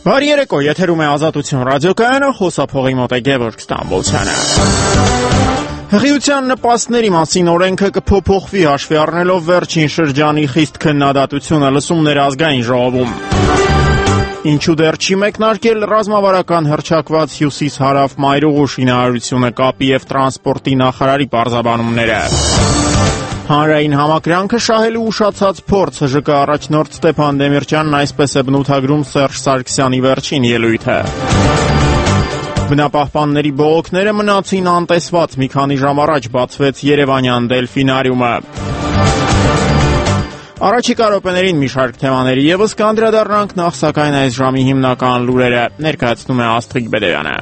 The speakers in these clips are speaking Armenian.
Բարի երեկո, եթերում է Ազատություն ռադիոկայանը, խոսափողի մոտ է Գևորգ Ստամբոլցյանը։ Հղիության նպաստների մասին օրենքը կփոփոխվի հաշվի առնելով վերջին շրջանի խիստ քննադատությունը լսումներ ազգային ժողովում։ Ինչու դեռ չի մեկնարկել ռազմավարական հռչակված հյուսիս-հարավ մայրուղու շինարարությունը կապի և տրանսպորտի նախարարի պարզաբանումները։ Հանրային համակրանքը շահելու ուշացած փորձ ՀԺԿ առաջնորդ Ստեփան Դեմիրճյանն այսպես է բնութագրում Սերժ Սարգսյանի վերջին ելույթը։ Բնապահպանների բողոքները մնացին անտեսված, մի քանի ժամ առաջ բացվեց Երևանյան դելֆինարիումը։ Առաջիկա րոպեներին մի շարք թեմաների ևս կանդրադառնանք, նախ սակայն այս ժամի հիմնական լուրերը ներկայացնում է Աստղիկ Բեդեյանը։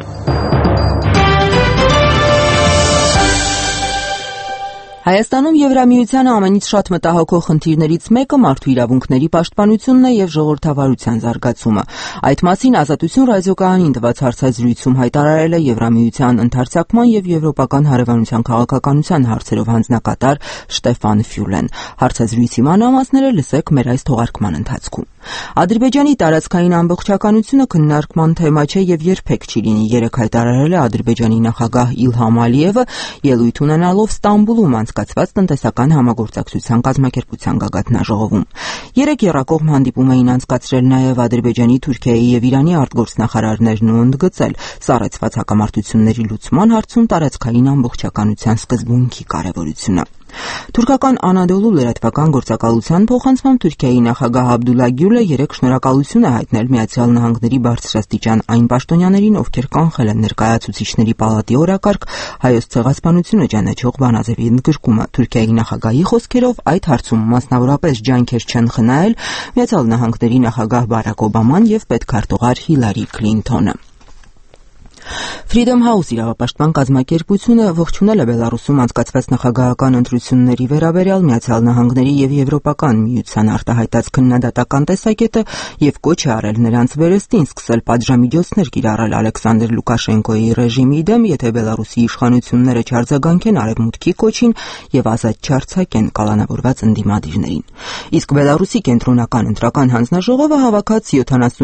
Հայաստանում Եվրամիությանը ամենից շատ մտահոգող խնդիրներից մեկը մարդու իրավունքների պաշտպանությունն է եւ ժողովրդավարության զարգացումը։ Այդ մասին Ազատություն ռադիոկայանին տված հարցազրույցում հայտարարել է Եվրամիության ընդարձակման եւ եվրոպական հարևանության քաղաքականության հարցերով հանձնակատար Շտեֆան Ֆյուլեն։ Հարցազրույցի մանրամասները լսեք մեր այս թողարկման ընթացքում։ Ադրբեջանի տարածքային ամբողջականությունը քննարկման թեմա չէ եւ երբեք չի լինի, երեկ հայտարարել է Ադրբեջանի նախագահ Իլհամ Ալիևը ելույթ ունենալով Ստամբուլում անցկացված տնտեսական համագործակցության կազմակերպության գագաթնաժողովում։ Երեկ եռակողմ հանդիպում էին անցկացրել նաեւ Ադրբեջանի, Թուրքիայի եւ Իրանի արտգործնախարարներն ու ընդգծել սառեցված հակամարտությունների լուծման հարցում տարածքային ամբողջականության սկզբունքի կարեւորությունը։ Թուրքական Անադոլու լրատվական գործակալության փոխանցմամբ Թուրքիայի նախագահ Աբդուլլա Գյուլը երեկ շնորհակալություն է հայտնել Միացյալ Նահանգների բարձրաստիճան այն պաշտոնյաներին, ովքեր կանխել են ներկայացուցիչների պալատի օրակարգ հայոց ցեղասպանությունը ճանաչող բանաձևի ընդգրկումը։ Թուրքիայի նախագահի խոսքերով այդ հարցում մասնավորապես ջանքեր չեն խնայել Միացյալ Նահանգների նախագահ Բարակ Օբաման եւ պետքարտուղար Հիլարի Քլինթոնը։ Freedom House իրավապաշտպան կազմակերպությունը ողջունել է Բելարուսում անցկացված նախագահական ընտրությունների վերաբերյալ Միացյալ Նահանգների եւ Եվրոպական միության արտահայտած քննադատական տեսակետը եւ կոչ է արել նրանց վերստին սկսել պատժամիջոցներ կիրառել Ալեքսանդր Լուկաշենկոյի ռեժիմի դեմ, եթե Բելարուսի իշխանությունները չարձագանքեն արևմուտքի կոչին եւ ազատ չարձակեն կալանավորված ընդդիմադիրներին։ Իսկ Բելարուսի կենտրոնական ընտրական հանձնաժողովը հավաքած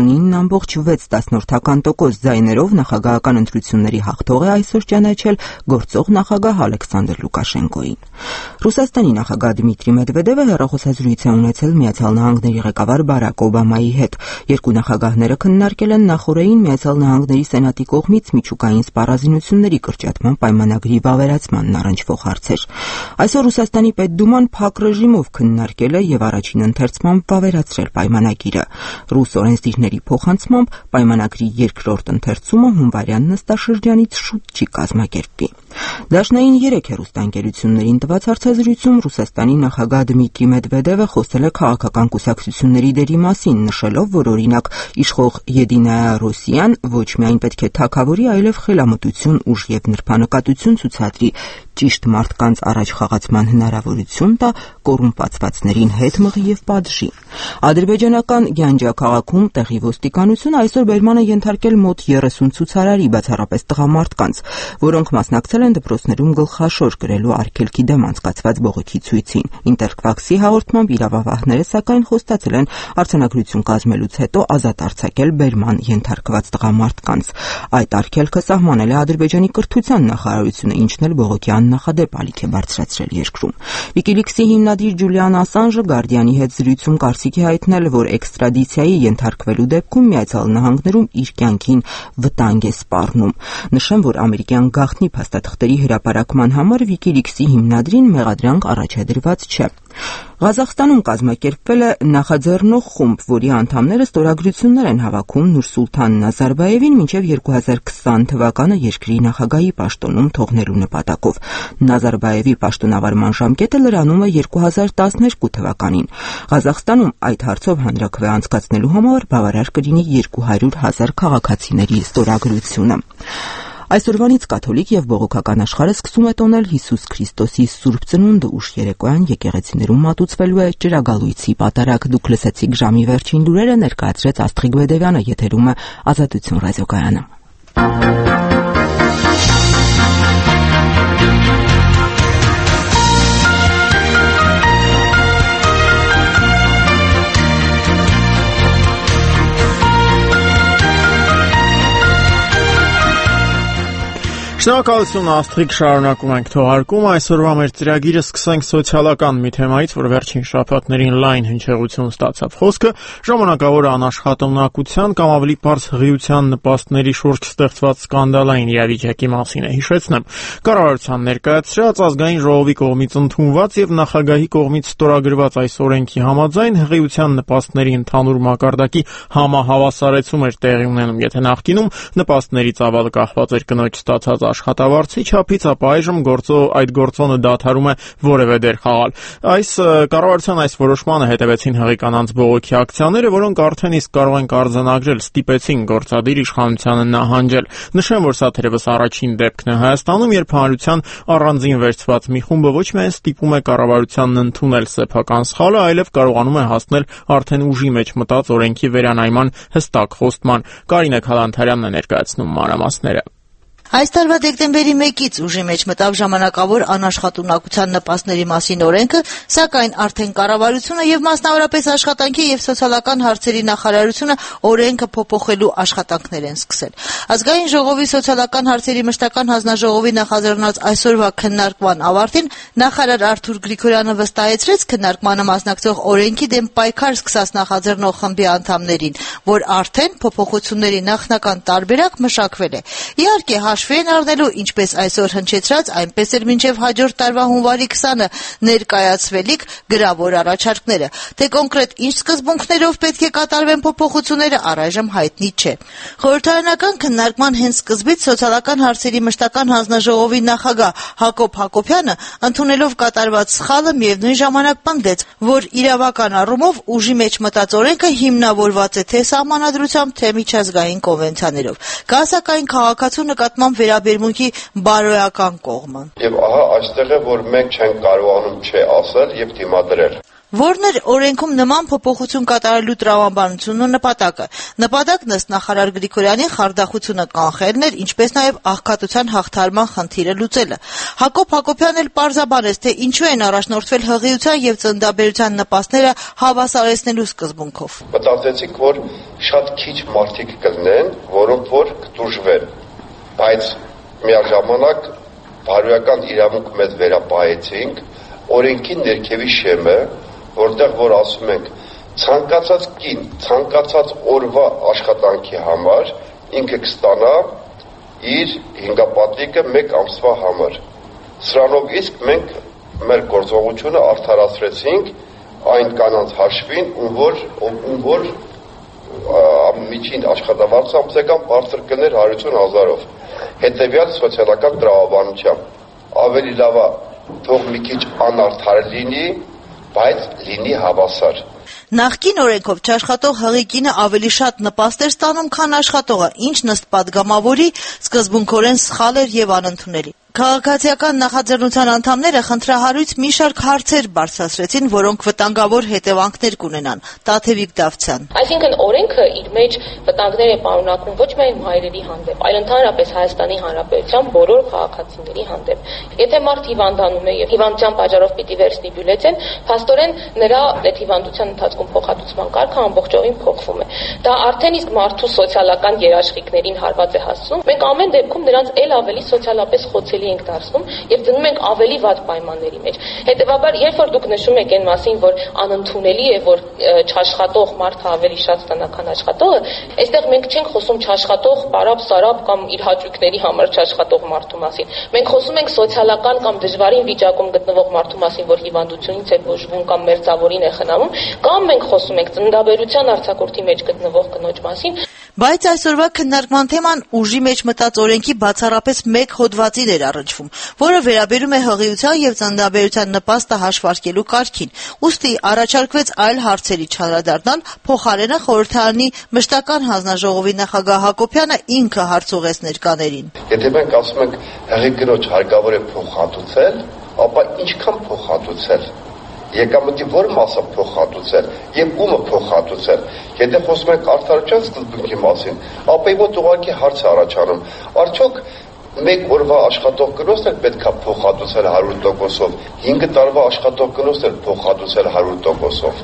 79.6% ձայներով նախագահական ընտրությունների հաղթող է այսօր ճանաչել գործող նախագահ Ալեքսանդր Լուկաշենկոին։ Ռուսաստանի նախագահ Դմիտրի Մեդվեդևը հեռախոսազրույց է ունեցել Միացյալ Նահանգների ղեկավար Բարակ Օբամայի հետ։ Երկու նախագահները քննարկել են նախորդային Միացյալ Նահանգների Սենատի կողմից միջուկային սպառազինությունների կրճատման պայմանագրի վավերացմանն առնչվող հարցեր։ Այսօր Ռուսաստանի Պետդուման փակ ռեժիմով քննարկել է եւ առաջին ընթերցմամբ վավերացրել պայմանագիրը։ Ռուս օրենսդիրների փոխանցմամբ պայմանագրի երկրորդ ընթերցումը հունվարյան նստաշրջանից շուտ չի կազմակերպվի։ Դաշնային 3 հեռուստաընկերություններին տված հարցազրույցում Ռուսաստանի նախագահ Դմիտրի Մեդվեդևը խոսել է քաղաքական կուսակցությունների դերի մասին, նշելով, որ օրինակ իշխող Եդինայա Ռոսիան ոչ միայն պետք է թագավորի, այլև խելամտություն, ուժ եւ նրբանկատություն ցուցադրի, ճիշտ մարդկանց առաջ խաղացման հնարավորություն տա, կոռումպացվածներին հետ մղի եւ պատժի։ Ադրբեջանական Գյանջա քաղաքում տեղի ոստիկանությունը այսօր բերման է ենթարկել մոտ 30 ցուցարարի, բացառապես տղամարդկանց, որոնք մասնակցել են դպրոցներում գլխաշոր կրելու արգելքի դեմ անցկացված բողոքի ցույցին։ Ինտերֆաքսի հաղորդմամբ իրավապահները սակայն խոստացել են արձանագրություն կազմելուց հետո ազատ արձակել բերման ենթարկված տղամարդկանց։ Այդ արգելքը սահմանել է Ադրբեջանի կրթության նախարարությունը, ինչն էլ բողոքի աննախադեպ ալիք է բարձրացրել երկրում։ Wikileaks-ի հիմնադիր Ջուլիան Ասանժը Guardian-ի հետ զրույցում կարծիք է հայտնել, որ էքստրադիցիայի ենթարկվելու դեպքում Միացյալ Նահանգներում իր կյանքին վտանգ է սպառնում։ Նշեմ, որ ամերիկյան գաղտնի փաստաթղթերի հրապարակման համար Wikileaks-ի հիմնադրին մեղադրանք առաջադրված չէ։ Ղազախստանում կազմակերպվել է նախաձեռնող խումբ, որի անդամները ստորագրություններ են հավաքում Նուրսուլթան Նազարբաևին մինչև 2020 թվականը երկրի նախագահի պաշտոնում թողնելու նպատակով։ Նազարբաևի պաշտոնավարման ժամկետը լրանում է 2012 թվականին։ Ղազախստանում այդ հարցով հանրաքվե անցկացնելու համար բավարար կլինի 200,000 քաղաքացիների ստորագրությունը։ Այսօրվանից կաթոլիկ եւ բողոքական աշխարհը սկսում է տոնել Հիսուս Քրիստոսի Սուրբ Ծնունդը, ուշ երեկոյան եկեղեցիներում մատուցվելու է ճրագալույցի պատարագ։ Դուք լսեցիք ժամի վերջին լուրերը, ներկայացրեց Աստղիկ Բեդեյանը, եթերում է Ազատություն ռադիոկայանը։ Շնորհակալություն Աստղիկ, շարունակում ենք թողարկում։ Այսօրվա մեր ծրագիրը սկսենք սոցիալական մի թեմայից, որ վերջին շաբաթներին լայն հնչեղություն ստացավ։ Խոսքը ժամանակավոր անաշխատունակության կամ ավելի պարզ հղիության նպաստների շուրջ ստեղծված սկանդալային իրավիճակի մասին է։ Հիշեցնեմ, կառավարության ներկայացրած ազգային ժողովի կողմից ընդունված եւ նախագահի կողմից ստորագրված այս օրենքի համաձայն հղիության նպաստների ընդհանուր մակարդակի համահավասարեցում էր տեղի ունենում, եթե նախկինում նպաստների ծավալը կախված էր կնոջ ստացած աշխատավարձի չափից, ապա այժմ այդ գործոնը դադարում է որևէ դեր խաղալ։ Կառավարության այս որոշմանը հետևեցին հղի կանանց բողոքի ակցիաները, որոնք արդեն իսկ կարող ենք արձանագրել, ստիպեցին գործադիր իշխանությանը նահանջել։ Նշեմ, որ սա թերևս առաջին դեպքն է Հայաստանում, երբ հանրության առանձին վերցված մի խումբը ոչ միայն ստիպում է կառավարությանն ընդունել սեփական սխալը, այլև կարողանում է հասնել արդեն ուժի մեջ մտած օրենքի վերանայման հստակ խոստման։ Կարինե Քալանթարյանն է ներկայացնում մանրամասները։ Այս տարվա դեկտեմբերի 1-ից ուժի մեջ մտավ ժամանակավոր անաշխատունակության նպաստների մասին օրենքը, սակայն արդեն կառավարությունը եւ մասնավորապես աշխատանքի եւ սոցիալական հարցերի նախարարությունը օրենքը փոփոխելու աշխատանքներ են սկսել։ Ազգային ժողովի սոցիալական հարցերի մշտական հանձնաժողովի նախաձեռնած այսօրվա քննարկման ավարտին նախարար Արթուր Գրիգորյանը վստահեցրեց քննարկմանը մասնակցող օրենքի դեմ պայքար սկսած նախաձեռնող խմբի անդամներին, որ արդեն փոփոխությունների նախնական տարբերակ մշակվել է։ Իհարկե հաշվի են առնելու ինչպես այսօր հնչեցրած, այնպես էլ մինչև հաջորդ տարվա հունվարի 20-ը ներկայացվելիք գրավոր առաջարկները։ Թե կոնկրետ ինչ սկզբունքներով պետք է կատարվեն փոփոխությունները, առայժմ հայտնի չէ։ Խորհրդարանական քննարկման հենց սկզբից սոցիալական հարցերի մշտական հանձնաժողովի նախագահ Հակոբ Հակոբյանը ընդունելով կատարված սխալը միևնույն ժամանակ պնդեց, որ իրավական առումով ուժի մեջ մտած օրենքը հիմնավորված է թե սահմանադրությամբ, թե միջազգային կոնվենցիաներով։ Կա սակայն քաղաքացու նկատմամբ վերաբերմունքի բարոյական կողմը։ Եվ ահա այստեղ է, որ մենք չենք կարողանում չէ ասել եւ դիմադրել։ Որն էր օրենքում նման փոփոխություն կատարելու տրամաբանությունն ու նպատակը։ Նպատակն ըստ նախարար Գրիգորյանի խարդախությունը կանխելն էր, ինչպես նաև աղքատության հաղթարման խնդիրը լուծելը։ Հակոբ Հակոբյանն էլ պարզաբանեց, թե ինչու են առաջնորդվել հղիության եւ ծննդաբերության նպաստները հավասարեցնելու սկզբունքով։ Մտածեցինք, որ շատ քիչ մարդիկ կլինեն, որոնք որ կտուժվեն, բայց միաժամանակ բարոյական իրավունք մեզ վերապահեցինք, օրենքի ներքևի շեմը, որտեղ որ ասում ենք ցանկացած կին, ցանկացած օրվա աշխատանքի համար ինքը կստանա իր հինգապատիկը 1 ամսվա համար։ Սրանով իսկ մենք մեր գործողությունը արդարացրեցինք այն կանանց հաշվին, ում որ միջին աշխատավարձը ամսական բարձր կներ 150,000-ով։ Հետևյալ սոցիալական տրամաբանությամբ ավելի լավ է թող մի քիչ անարդար լինի, բայց լինի հավասար։ Նախկին օրենքով չաշխատող հղի կինը ավելի շատ նպաստ էր ստանում, քան աշխատողը, ինչն ըստ պատգամավորի սկզբունքորեն սխալ էր եւ անընդունելի։ Քաղաքացիական նախաձեռնության անդամները խնդրահարույց մի շարք հարցեր բարձրացրեցին, որոնք վտանգավոր հետևանքներ կունենան։ Տաթևիկ Դավթյան։ Այսինքն օրենքը իր մեջ վտանգներ է պարունակում ոչ միայն մայրերի հանդեպ, այլ ընդհանրապես Հայաստանի Հանրապետության բոլոր քաղաքացիների հանդեպ։ Եթե մարդ հիվանդանում է եւ հիվանդության պատճառով պիտի վերցնի բյուլետեն, փաստորեն նրա այդ հիվանդության ընթացքում փոխհատուցման կարգը ամբողջովին փոխվում է։ Դա արդեն իսկ մարդու սոցիալական երաշխիքներին հարված է հասցնում։ Մենք ամեն դեպքում նրանց ել ավելի սոցիալապես խոցելի ենք դարձնում եւ դնում ենք ավելի վատ պայմանների մեջ։ Հետեւաբար, երբ որ դուք նշում եք այն մասին, որ անընդունելի է, որ չաշխատող մարդը ավելի շատ ստանա, քան աշխատողը, այստեղ մենք չենք խոսում չաշխատող, պարապ-սարապ կամ իր հաճույքների համար չաշխատող մարդու մասին։ Մենք խոսում ենք սոցիալական կամ դժվարին վիճակում գտնվող մարդու մասին, որ հիվանդությունից է բուժվում կամ մերձավորին է խնամում, կամ մենք խոսում ենք ծննդաբերության արձակուրդի մեջ գտնվող կնոջ մասին։ Բայց այսօրվա քննարկման թեման ուժի մեջ մտած օրենքի բացառապես մեկ հոդվածին էր առնչվում, որը վերաբերում է հղիության եւ ծննդաբերության նպաստը հաշվարկելու կարգին։ Ուստի առաջարկվեց այլ հարցերի չանդրադառնալ, փոխարենը խորհրդարանի մշտական հանձնաժողովի նախագահ Հակոբյանը ինքը հարց ուղեց ներկաներին։ Եթե մենք ասում ենք հղի կնոջ հարկավոր է փոխհատուցել, ապա ինչքան փոխհատուցել։ Եկամտի որ մասը փոխհատուցել եւ ումը փոխհատուցել։ Եթե խոսում ենք արդարության սկզբունքի մասին, ապա իմ ուղղակի հարց է առաջանում. արդյոք մեկ օրվա աշխատող կնոջն էլ պետք է փոխհատուցել 100%-ով, 5 տարվա աշխատող կնոջն էլ փոխհատուցել 100%-ով։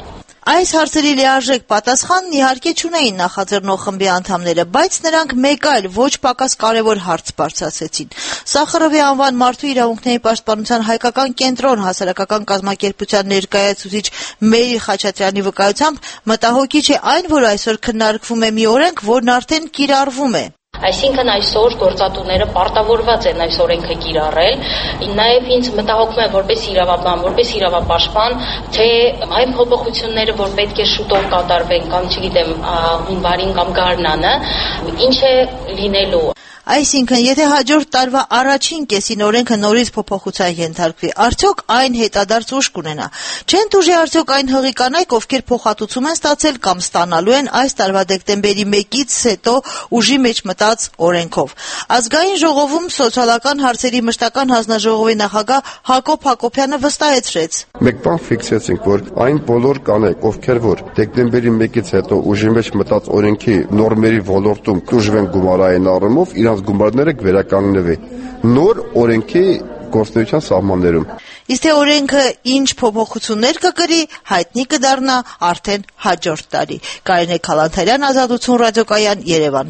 Այս հարցերի լիարժեք պատասխանն իհարկե չունեին նախաձեռնող խմբի անդամները, բայց նրանք մեկ այլ ոչ պակաս կարևոր հարց բարձրացրեցին։ Սախարովի անվան մարդու իրավունքների պաշտպանության հայկական կենտրոն հասարակական կազմակերպության ներկայացուցիչ Մերի Խաչատրյանի վկայությամբ մտահոգիչ է այն, որ այսօր քննարկվում է մի օրենք, որն արդեն կիրառվում է։ Այսինքն այսօր գործատուները պարտավորված են այս օրենքը կիրառել, նաև ինձ մտահոգում է որպես իրավաբան, որպես իրավապաշտպան, թե այն փոփոխությունները, որ պետք է շուտով կատարվեն կամ չգիտեմ, հունվարին կամ գարնանը, ինչ է լինելու։ Այսինքն, եթե հաջորդ տարվա առաջին կեսին օրենքը նորից փոփոխության ենթարկվի, արդյոք այն հետադարձ ուժ կունենա։ Չեն տուժի արդյոք այն հղի կանայք, ովքեր փոխհատուցում են ստացել կամ ստանալու են այս տարվա դեկտեմբերի 1-ից հետո ուժի մեջ մտած օրենքով։ Ազգային ժողովում սոցիալական հարցերի մշտական հանձնաժողովի նախագահ Հակոբ Հակոբյանը վստահեցրեց. Մեկ բան ֆիքսեցինք, որ այն բոլոր կանայք, ովքեր որ դեկտեմբերի 1-ից հետո ուժի մեջ մտած օրենքի նորմերի ոլորտում կուժվեն գումարային առումով, իրանց գումարները կվերականգնվի նոր օրենքի գործունեության սահմաններում։ Իսկ թե օրենքը ինչ փոփոխություններ կկրի, հայտնի կդառնա արդեն հաջորդ տարի։ Կարինե Քալանթարյան, Ազատություն ռադիոկայան, Երևան։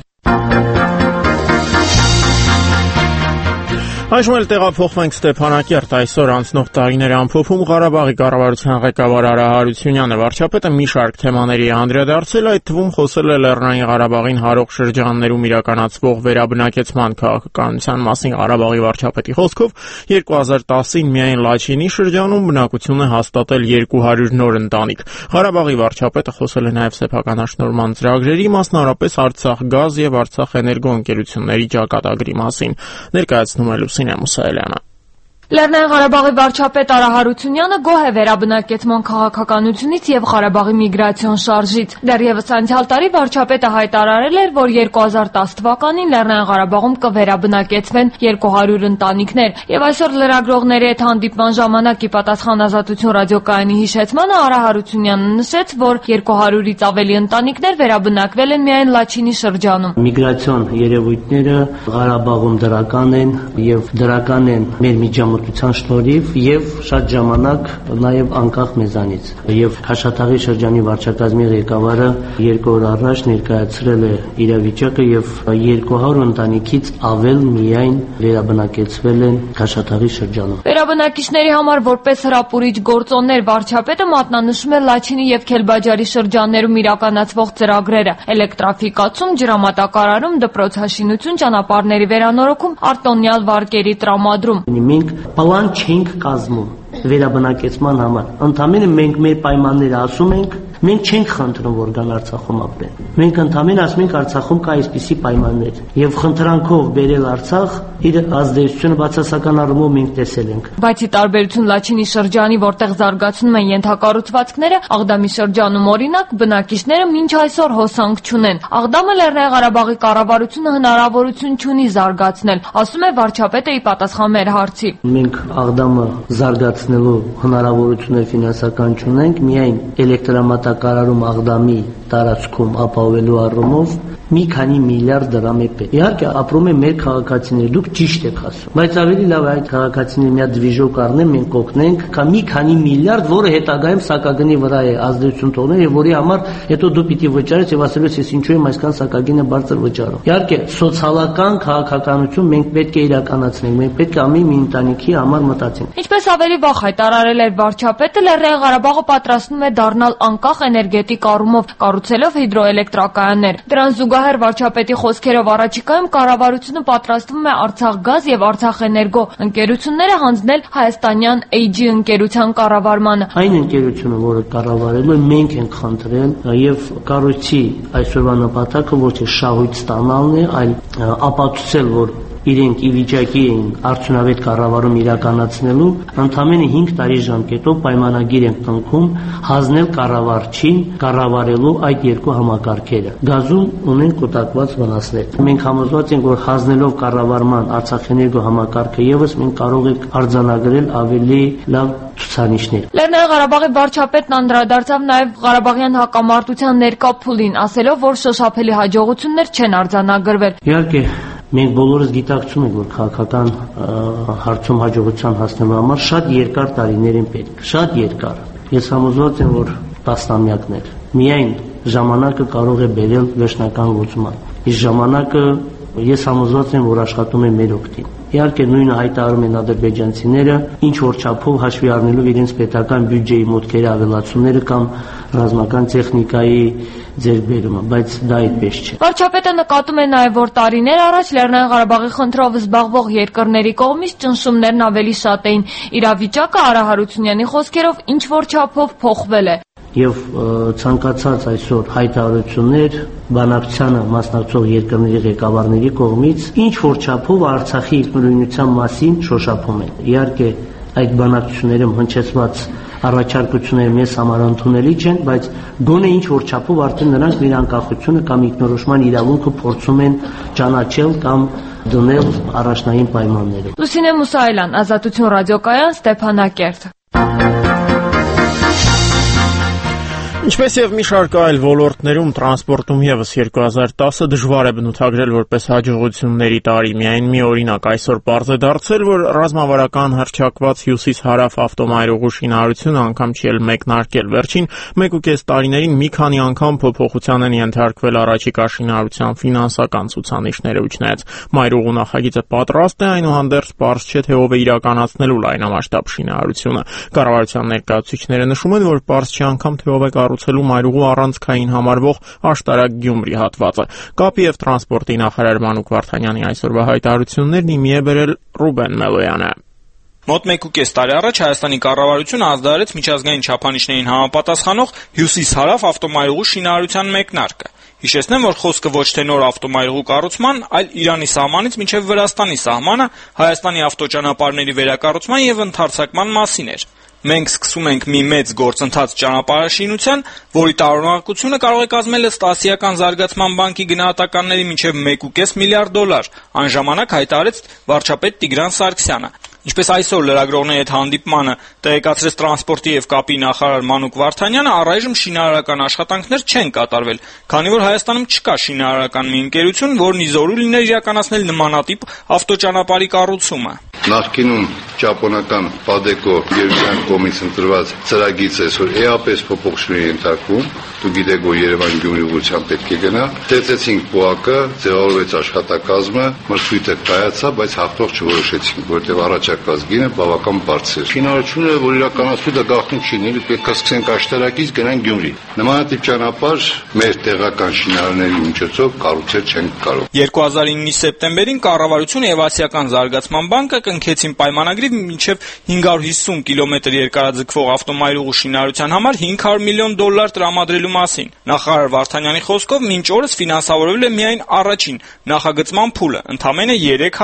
Այժմ էլ տեղափոխվենք Ստեփանակերտ, այսօր անցնող տարիների ամփոփում Ղարաբաղի կառավարության ղեկավար Արա Հարությունյանը վարչապետը մի շարք թեմաների անդրադարձել, այդ թվում խոսել է Լեռնային Ղարաբաղին հարող շրջաններում իրականացվող վերաբնակեցման քաղաքականության մասին։ Ղարաբաղի վարչապետի խոսքով 2010-ին միայն Լաչինի շրջանում բնակություն է հաստատել 200 նոր ընտանիք։ Ղարաբաղի վարչապետը խոսել է նաև սեփականաշնորհման ծրագրերի, մասնավորապես Արցախ գազ եւ Արցախ էներգո ընկերությունների ճակատագրի մասին։ Ներկայացնում է Լուսինե Մուսայելյանը։ Լեռնային Ղարաբաղի վարչապետ Արա Հարությունյանը գոհ է վերաբնակեցման քաղաքականությունից եւ Ղարաբաղի միգրացիոն շարժից։ Դեռևս անցյալ տարի վարչապետը հայտարարել էր, որ 2010 թվականին Լեռնային Ղարաբաղում կվերաբնակեցվեն 200 ընտանիքներ, եւ այսօր լրագրողների հետ հանդիպման ժամանակ ի պատասխան Ազատություն ռադիոկայանի հիշեցմանը Արա Հարությունյանը նշեց, որ 200-ից ավելի ընտանիքներ վերաբնակվել են միայն Լաչինի շրջանում։ Միգրացիոն երևույթները Ղարաբաղում դրական են եւ դրական են մեր միջամտության շնորհիվ եւ շատ ժամանակ նաեւ անկախ մեզանից եւ Քաշաթաղի շրջանի վարչակազմի ղեկավարը 2 օր առաջ ներկայացրել է իրավիճակը եւ 200 ընտանիքից ավել միայն վերաբնակեցվել են Քաշաթաղի շրջանում։ Վերաբնակիչների համար որպես հրապուրիչ գործոններ վարչապետը մատնանշում է Լաչինի եւ Քելբաջարի շրջաններում իրականացվող ծրագրերը՝ էլեկտրաֆիկացում, ջրամատակարարում, դպրոցաշինություն, ճանապարհների վերանորոգում, արտոնյալ վարկերի տրամադրում։ Մենք պլան չենք կազմում վերաբնակեցման համար։ Ընդամենը մենք մեր պայմանները ասում ենք, մենք չենք խնդրում, որ գան Արցախում ապրեն։ Մենք ընդամենը ասում ենք Արցախում կա այսպիսի պայմաններ եւ խնդրանքով բերել Արցախ իր ազդեցությունը բացասական առումով մենք տեսել ենք։ Բայց ի տարբերություն Լաչինի շրջանի, որտեղ զարգացնում են ենթակառուցվածքները, Աղդամի շրջանում օրինակ բնակիչները մինչ այսօր հոսանք չունեն։ Աղդամը Լեռնային Ղարաբաղի կառավարությունը հնարավորություն չունի զարգացնել, ասում է վարչապետը ի պատասխան մեր հարցի։ Մենք Աղդամը զարգացնելու հնարավորություններ ֆինանսական չունենք, միայն էլեկտրամատակարարում Աղդամի տարածքում ապահովելու առումով մի քանի միլիարդ դրամ է պետք։ Իհարկե ապրում է մեր քաղաքացիները, դուք ճիշտ եք ասում, բայց ավելի լավ է այդ քաղաքացիների մի հատ դվիժոկ առնեն, մենք օգնենք, քան մի քանի միլիարդ, որը հետագայում սակագնի վրա է ազդեցություն թողնել եւ որի համար հետո դու պիտի վճարես եւ ասես ես ինչու եմ այսքան սակագինը բարձր վճարում։ Իհարկե սոցիալական քաղաքականություն մենք պետք է իրականացնենք, մենք պետք է ամեն մի ընտանիքի համար մտածենք։ Ինչպես ավելի վաղ հայտարարել էր վարչապետը, Լեռնային Ղարաբաղը պատրաստվում է դառնալ անկախ էներգետիկ առումով, կառուցելով հիդրոէլեկտրակայաններ։ Դրան զուգահեռ վարչապետի խոսքերով առաջիկայում կառավարությունը պատրաստվում է Արցախ գազ եւ Արցախ էներգո ընկերությունները հանձնել հայաստանյան AG ընկերության կառավարմանը։ Այն ընկերությունը, որը կառավարելու է, մենք ենք խնդրել եւ կառույցի այսօրվա նպատակը ոչ թե շահույթ ստանալն է, այլ ապացուցել, որ իրենք ի վիճակի էին արդյունավետ կառավարում իրականացնելու, ընդամենը 5 տարի ժամկետով պայմանագիր են կնքում հանձնել կառավարչին կառավարելու այդ երկու համակարգերը։ Գազում ունեն կուտակված վնասներ։ Մենք համոզված ենք, որ հանձնելով կառավարման Արցախեներգո համակարգը եւս մենք կարող ենք արձանագրել ավելի լավ ցուցանիշներ։ Լեռնային Ղարաբաղի վարչապետն անդրադարձավ նաեւ Ղարաբաղյան հակամարտության ներկա փուլին, ասելով, որ շոշափելի հաջողություններ չեն արձանագրվել։ Իհարկե մենք բոլորս գիտակցում ենք, որ քաղաքական հարցում հաջողության հասնելու համար շատ երկար տարիներ են պետք, շատ երկար։ Ես համոզված եմ, որ տասնամյակներ։ Միայն ժամանակը կարող է բերել վերջնական լուծման։ Իսկ ժամանակը ես համոզված եմ, որ աշխատում է մեր օգտին։ Իհարկե նույնը հայտարարում են ադրբեջանցիները, ինչ որ չափով հաշվի առնելով իրենց պետական բյուջեի մուտքերի ավելացումները կամ ռազմական տեխնիկայի ձեռքբերումը, բայց դա այդպես չէ։ Վարչապետը նկատում է նաև, որ տարիներ առաջ Լեռնային Ղարաբաղի խնդրով զբաղվող երկրների կողմից ճնշումներն ավելի շատ էին։ Իրավիճակը Արա Հարությունյանի խոսքերով ինչ որ չափով փոխվել է։ Եվ ցանկացած այսօր հայտարարություններ բանակցությանը մասնակցող երկրների ղեկավարների կողմից ինչ որ չափով Արցախի ինքնուրույնության մասին շոշափում են։ Իհարկե այդ բանակցություններում հնչեցված առաջարկությունները մեզ համար ընդունելի չեն, բայց գոնե ինչ որ չափով արդեն նրանք իր անկախությունը կամ ինքնորոշման իրավունքը փորձում են ճանաչել կամ դնել առաջնային պայմաններում։ Լուսինե Մուսայելյան, Ազատություն ռադիոկայան, Ստեփանակերտ։ Ինչպես եւ մի շարք այլ ոլորտներում տրանսպորտում եւս 2010-ը դժվար է բնութագրել որպես հաջողությունների տարի։ Միայն մի օրինակ այսօր պարզ է դարձել, որ ռազմավարական հռչակված հյուսիս-հարավ ավտոմայրուղու շինարարությունը անգամ չի էլ մեկնարկել։ Վերջին 1.5 տարիներին մի քանի անգամ փոփոխության են ենթարկվել առաջիկա շինարարության ֆինանսական ցուցանիշները, չնայած մայրուղու նախագիծը պատրաստ է, այնուհանդերձ պարզ չէ, թե ով է իրականացնելու լայնամասշտաբ շինարարությունը։ Կառավարության ներկայացուցիչները նշում են, որ պարզ չի անգամ թե ով է կառուցելու մայրուղու առանցքային համարվող Աշտարակ-Գյումրի հատվածը։ Կապի եւ տրանսպորտի նախարար Մանուկ Վարդանյանի այսօրվա հայտարարություններն իմի է բերել Ռուբեն Մելոյանը։ Մոտ 1.5 տարի առաջ Հայաստանի կառավարությունը ազդարարեց միջազգային չափանիշներին համապատասխանող հյուսիս-հարավ ավտոմայրուղու շինարարության մեկնարկը։ Հիշեցնեմ, որ խոսքը ոչ թե նոր ավտոմայրուղու կառուցման, այլ Իրանի սահմանից մինչև Վրաստանի սահմանը Հայաստանի ավտոճանապարհների վերակառուցման եւ ընդարձակման մասին էր։ Մենք սկսում ենք մի մեծ գործընթաց ճանապարհաշինության, որի տարօրինակությունը կարող է կազմել ըստ Ասիական զարգացման բանկի գնահատականների մինչև 1.5 միլիարդ դոլար, այն ժամանակ հայտարարեց վարչապետ Տիգրան Սարգսյանը։ Ինչպես այսօր լրագրողների հետ հանդիպմանը տեղեկացրեց տրանսպորտի եւ կապի նախարար Մանուկ Վարդանյանը, առայժմ շինարարական աշխատանքներ չեն կատարվել, քանի որ Հայաստանում չկա շինարարական մի ընկերություն, որն ի զորու լիներ իրականացնել նմանատիպ ավտոճանապարհի կառուցումը։ Նախկինում ճապոնական Պադեկո գերության կողմից ընտրված ծրագիրը այսօր էապես փոփոխություն է ենթարկվում։ Դու գիտեք, որ Երևան-Գյումրի ուղղությամբ պետք է գնա։ Ստեղծեցինք ՊՈԱԿ-ը, ձևավորվեց աշխատակազմը, մրցույթը կայացավ, բայց հաղթող չորոշեցինք, որտեղ առաջարկված գինը բավական բարձր է։ Շինարարությունը, որ իրականացվի, դա գաղտնիք չի, նույնիսկ պետք է սկսենք Աշտարակից գնանք Գյումրի։ Նմանատիպ ճանապարհ մեր տեղական շինարարների միջոցով կառուցել չենք կարող։ 2009-ի սեպտեմբերին կառավարությունը եւ Ասիական զարգացման բանկը կնքեցին պայմանագրի մինչև 550 կիլոմետր երկարաձգվող ավտոմայրուղու շինարարության համար $500 միլիոն տրամադրելու մասին։ Նախարար Վարդանյանի խոսքով մինչ օրս ֆինանսավորվել է միայն առաջին նախագծման փուլը, ընդամենը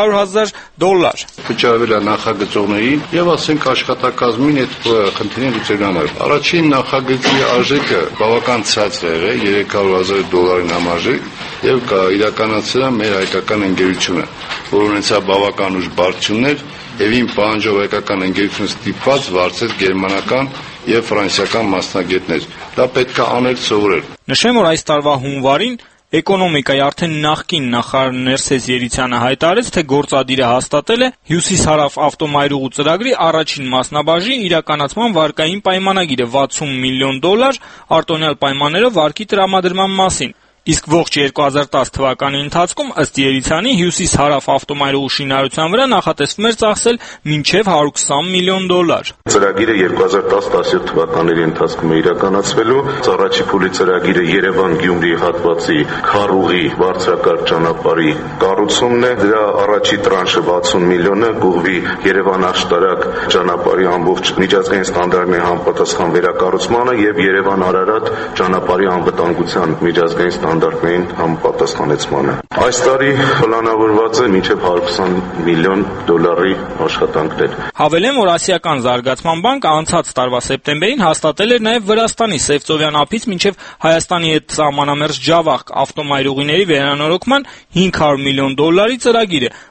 $300,000։ Վճարվել է նախագծողներին եւ ասենք աշխատակազմին այդ խնդիրը լուծելու համար։ Առաջին նախագծի արժեքը բավական ցածր է, $300,000 համարժեք եւ իրականացրել մեր հայկական ընկերությունը, որ ունեցավ բավական ուժ բարձություններ եւ իմ պահանջով հայկական ընկերությունը ստիպված վարձեց գերմանական եւ ֆրանսիական մասնագետներ։ Դա պետք է անել սովորել։ Նշեմ, որ այս տարվա հունվարին Էկոնոմիկայի արդեն նախկին նախարար Ներսես Երիցյանը հայտարարեց, թե գործադիրը հաստատել է հյուսիս-հարավ ավտոմայրուղու ծրագրի առաջին մասնաբաժի իրականացման վարկային պայմանագիրը $60 միլիոն արտոնյալ պայմաններով վարկի տրամադրման մասին։ Իսկ ողջ 2010 թվականի ընթացքում ըստ Երիցյանի հյուսիս-հարավ ավտոմայրուղու շինարարության վրա նախատեսվում էր ծախսել մինչև $120 միլիոն։ Ծրագիրը 2010-17 թվականների ընթացքում է իրականացվելու։ Առաջի փուլի ծրագիրը Երևան-Գյումրի հատվածի քառուղի բարձրակարգ ճանապարհի կառուցումն է։ Դրա առաջի տրանշը 60 միլիոնը կուղղվի Երևան-Աշտարակ ճանապարհի ամբողջ միջազգային ստանդարտների համապատասխան վերակառուցմանը եւ Երևան-Արարատ ճանապարհի անվտանգության միջազգային ստանդարտներին համապատասխանեցմանը։ Այս տարի պլանավորված է մինչև $120 միլիոն աշխատանքներ։ Հավելեմ, որ Ասիական զարգացման բանկը անցած տարվա սեպտեմբերին հաստատել էր նաև Վրաստանի Սևծովյան ափից մինչև Հայաստանի հետ սահմանամերձ Ջավախք ավտոմայրուղիների վերանորոգման $500 միլիոն ծրագիրը,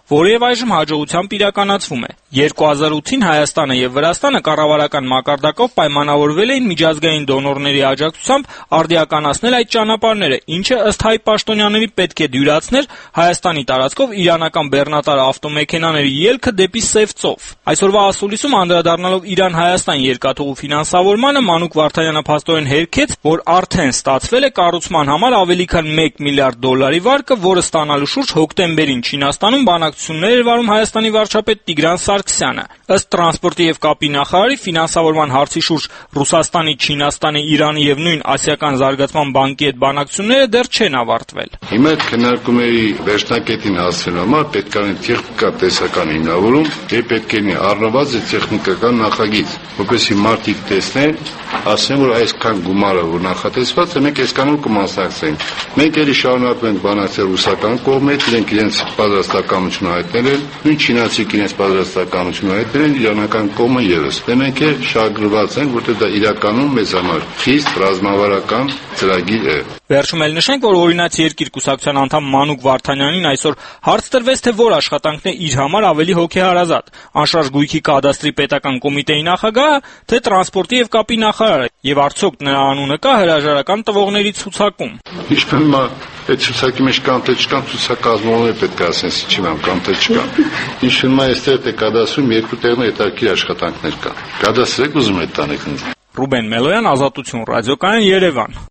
որը եւ այժմ հաջողությամբ իրականացվում է։ 2008-ին Հայաստանը եւ Վրաստանը կառավարական մակարդակով պայմանավորվել էին միջազգային դոնորների աջակցությամբ արդիականացնել այդ ճանապարհները, ինչը ըստ Հայ պաշտոնյաների պետք է դյուրացներ Հայաստանի տարածքով իրանական բեռնատար ավտոմեքենաների ելքը դեպի Սև ծով։ Այսօրվա ասուլիսում անդրադառնալով Իրան-Հայաստան երկաթուղու ֆինանսավորմանը Մանուկ Վարդանյանը փաստորեն հերքեց, որ արդեն ստացվել է կառուցման համար ավելի քան $1 միլիարդ վարկը, որը ստանալու շուրջ հոկտեմբերին Չինաստանում բանակցություններ էր վարում Հայաստանի վարչապետ Տիգրան Սարգսյանը։ Ըստ տրանսպորտի եւ կապի նախարարի, ֆինանսավորման հարցի շուրջ Ռուսաստանի, Չինաստանի, Իրանի եւ նույն Ասիական զարգացման բանկի հետ բանակցությունները դեռ չեն ավարտվել։ Հիմա այդ քննարկումների վերջնակետին հասնելու համար պետք է տեխնիկա-տեսական հիմնավորում եւ պետք է առնվազն տեխնիկական նախագիծ, որպեսզի մարդիկ տեսնեն, ասեն, որ այսքան գումարը որ նախատեսված է, մենք այսքանով կմասնակցենք։ Մենք ելի շարունակում ենք բանակցել ռուսական կողմից, իրենք իրենց պատրաստակամություն հայտնել են, նույն չինացիք իրենց պատրաստակամություն հայտնել են, իրանական կողմը եւս։ Մենք շահագրգռված ենք, որտեղ դա իրականում մեզ համար խիստ ռազմավարական ծրագիր է։ Վերջում էլ նշենք, որ օրինաց երկիր կուսակցության անդամ Մանուկ Վարդանյանին այսօր հարց տրվեց, թե որ աշխատանքն է իր համար ավելի հոգեհարազատ՝ անշարժ գույքի կադաստրի պետական կոմիտեի նախագահը, թե տրանսպորտի եւ կապի նախարարը, եւ արդյոք նրա անունը կա հրաժարական տվողների ցուցակում։ Ինչպես այդ ցուցակի մեջ կան թե չկան, ցուցակազմողները պետք է ասեն, չիմամ կան թե չկան։ Ինչու՞ այստեղ թե կադաստրում երկու տեղում հետաքրքիր աշխատանքներ կան։ Կադաստրը ուզում է տանեք ինձ։ Ռուբեն Մելոյան, Ազատություն, ռադիոկայան, Երևան։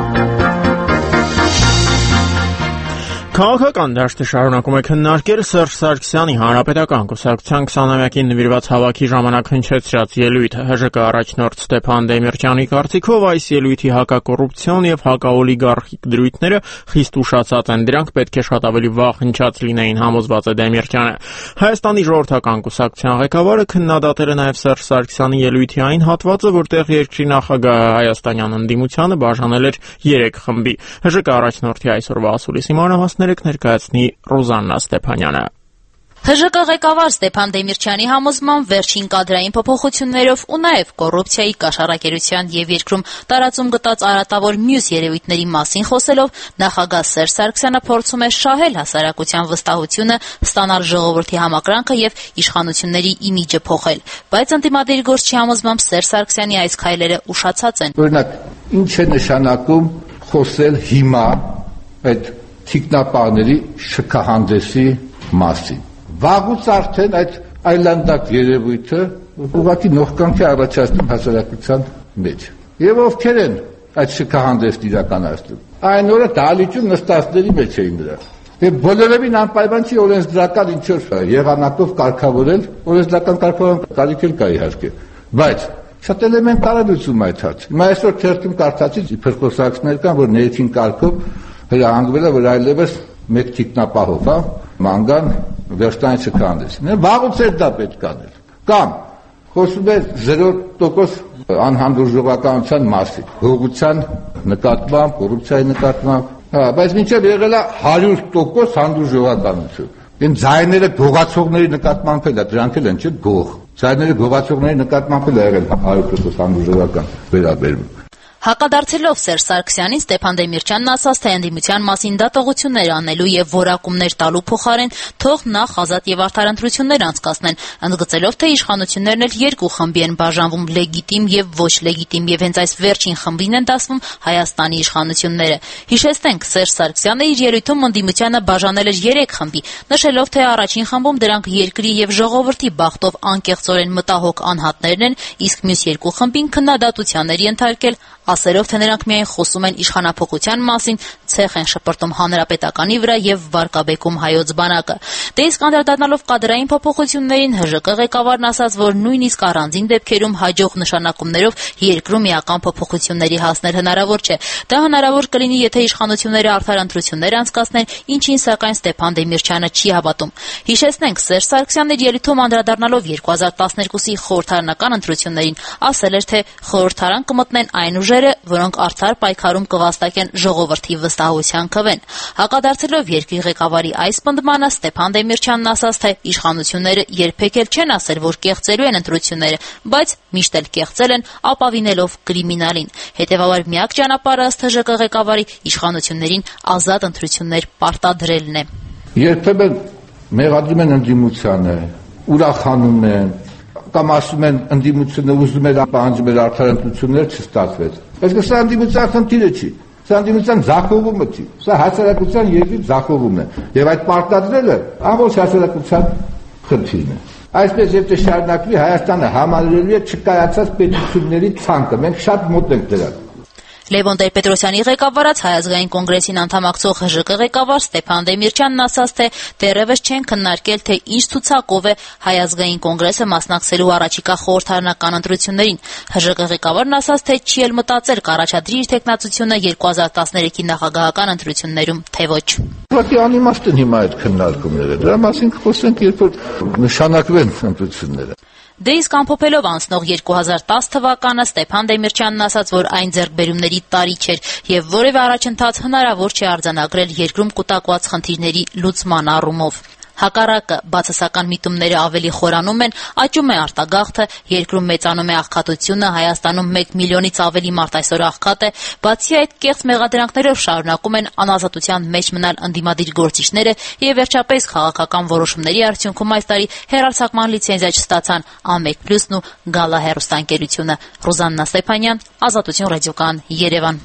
Քաղաքական դաշտը շարունակում է քննարկել Սերժ Սարգսյանի Հանրապետական կուսակցության 20-ամյակին նվիրված հավաքի ժամանակ հնչեցրած ելույթը։ ՀԺԿ առաջնորդ Ստեփան Դեմիրճյանի կարծիքով այս ելույթի հակակոռուպցիոն եւ հակաօլիգարխիկ դրույթները խիստ ուշացած են, դրանք պետք է շատ ավելի վաղ հնչած լինեին, համոզված է Դեմիրճյանը։ Հայաստանի ժողովրդական կուսակցության ղեկավարը քննադատել է նաեւ Սերժ Սարգսյանի ելույթի այն հատվածը, որտեղ երկրի նախագահը հայաստանյան ընդդիմությանը բաժանել էր 3 խմբի։ ՀԺԿ առաջնորդի այսօրվա ասուլիսի մանրամասները կներկայացնի Ռոզաննա Ստեփանյանը։ ՀԺԿ ղեկավար Ստեփան Դեմիրճյանի համոզմամբ վերջին կադրային փոփոխություններով ու նաև կոռուպցիայի, կաշառակերության եւ երկրում տարածում գտած արատավոր մյուս երևույթների մասին խոսելով նախագահ Սերժ Սարգսյանը փորձում է շահել հասարակության վստահությունը, ստանալ ժողովրդի համակրանքը եւ իշխանությունների իմիջը փոխել, բայց ընդդիմադիր գործչի համոզմամբ Սերժ Սարգսյանի այս քայլերը ուշացած են։ Օրինակ, ինչ է նշանակում խոսել հիմա այդ թիկնապահների շքահանդեսի մասին։ Վաղուց արդեն այդ այլանդակ երևույթը ուղղակի նողկանքի առաջացնում հասարակության մեջ։ Եվ ովքեր են այդ շքահանդեսն իրականացնում։ Այն օրը դալիճում նստածների մեջ էին նրանք։ Եվ բոլորովին անպայման չի օրենսդրական ինչ-որ եղանակով կարգավորել, օրենսդրական կարգավորման կարիք էլ կա իհարկե։ Բայց շատ էլեմենտ տարածում այդ հարցը։ Հիմա այսօր թերթում կարդացի իբր խոսակցներ կան, որ ներքին կարգով հրահանգվել է, որ այլևս մեկ թիկնապահով, մանգան վերջնային շքահանդեսին։ Վաղուց էր դա պետք անել։ Կամ խոսում է 0% անհանդուրժողականության մասին, հողության նկատմամբ, կոռուպցիայի նկատմամբ, բայց մինչև եղել է 100% հանդուրժողականություն։ Այն ձայները գողացողների նկատմամբ էլ է, դրանք էլ են չէ գող։ Ձայները գողացողների նկատմամբ էլ է եղել 100% հանդուրժողական վերաբերում։ Հակադարձելով Սերժ Սարգսյանին, Ստեփան Դեմիրճյանն ասաց, թե ընդդիմության մասին դատողություններ անելու եւ որակումներ տալու փոխարեն թող նախ ազատ եւ արդար ընտրություններ անցկացնեն, ընդգծելով, թե իշխանություններն էլ երկու խմբի են բաժանվում՝ լեգիտիմ եւ ոչ լեգիտիմ, եւ հենց այս վերջին խմբին են դասվում Հայաստանի իշխանությունները։ Հիշեցնենք, Սերժ Սարգսյանը իր ելույթում ընդդիմությանը բաժանել էր 3 խմբի, նշելով, թե առաջին խմբում դրանք երկրի եւ ժողովրդի բախտով անկեղծորեն մտահոգ անհատներն են, իսկ մյուս երկու խմբին քննադատության էր ենթարկել, ասելով, թե նրանք միայն խոսում են իշխանափոխության մասին, ցեխ են շպրտում հանրապետականի վրա եւ վարկաբեկում հայոց բանակը։ Դե իսկ անդրադառնալով կադրային փոփոխություններին, ՀԺԿ ղեկավարն ասաց, որ նույնիսկ առանձին դեպքերում հաջող նշանակումներով երկրում միական փոփոխությունների հասնել հնարավոր չէ։ Դա հնարավոր կլինի, եթե իշխանությունները արդար ընտրություններ անցկացնեն, ինչին սակայն Ստեփան Դեմիրճյանը չի հավատում։ Հիշեցնենք, Սերժ Սարգսյանն իր ելույթում անդրադառնալով 2012-ի խորհրդարանական ընտրություններին ասել էր, թե խորհրդարան կմտնեն այն ուժերը, որոնք արդար պայքարում կվաստակեն ժողովրդի վստահության քվեն։ Հակադարձելով երկրի ղեկավարի այս պնդմանը, Ստեփան Դեմիրճյանն ասաց, թե իշխանությունները երբեք էլ չեն ասել, որ կեղծելու են ընտրությունները, բայց միշտ էլ կեղծել են ապավինելով կրիմինալին։ Հետևաբար միակ ճանապարհը ըստ ՀԺԿ ղեկավարի իշխանություններին ազատ ընտրություններ պարտադրելն է։ Երբեմն մեղադրում են ընդդիմությանը, ուրախանում են, կամ ասում են ընդդիմությունը ուզում էր պահանջում էր արդար ընտրություններ չստացվեց։ Բայց սա ընդդիմության խնդիրը չի, սա ընդդիմության ձախողումը չի, սա հասարակության երկրի ձախողումն է, եւ այդ պարտադրելը ամբողջ հասարակության խնդիրն է։ Այսպես եթե շարունակվի, Հայաստանը համալրելու է չկայացած պետությունների ցանկը, մենք շատ մոտ ենք դրան։ Լևոն Տեր-Պետրոսյանի ղեկավարած Հայ ազգային կոնգրեսին անդամակցող ՀԺԿ ղեկավար Ստեփան Դեմիրճյանն ասաց, թե դեռևս չեն քննարկել, թե ինչ ցուցակով է Հայ ազգային կոնգրեսը մասնակցելու առաջիկա խորհրդարանական ընտրություններին։ ՀԺԿ ղեկավարն ասաց, թե չի էլ մտածել կառաջադրի իր տեխնացությունը 2013-ի նախագահական ընտրություններում, թե ոչ։ Ուղղակի անիմաստ են հիմա այդ քննարկումները։ Դրա մասին կխոսենք, երբ որ նշանակվեն ընտրությունները։ Դե իսկ ամփոփելով անցնող 2010 թվականը Ստեփան Դեմիրճյանն ասաց, որ այն ձեռքբերումների տարի չէր եւ որևէ առաջընթաց հնարավոր չէ արձանագրել երկրում կուտակված խնդիրների լուծման առումով։ Հակառակը, բացասական միտումները ավելի խորանում են, աճում է արտագաղթը, երկրում մեծանում է աղքատությունը, Հայաստանում 1 միլիոնից ավելի մարդ այսօր աղքատ է, բացի այդ կեղծ մեղադրանքներով շարունակում են անազատության մեջ մնալ ընդդիմադիր գործիչները եւ վերջապես քաղաքական որոշումների արդյունքում այս տարի հեռարձակման լիցենզիա չստացան A1+-ն ու Գալա հեռուստաընկերությունը։ Ռուզաննա Ստեփանյան, Ազատություն ռադիոկայան, Երևան։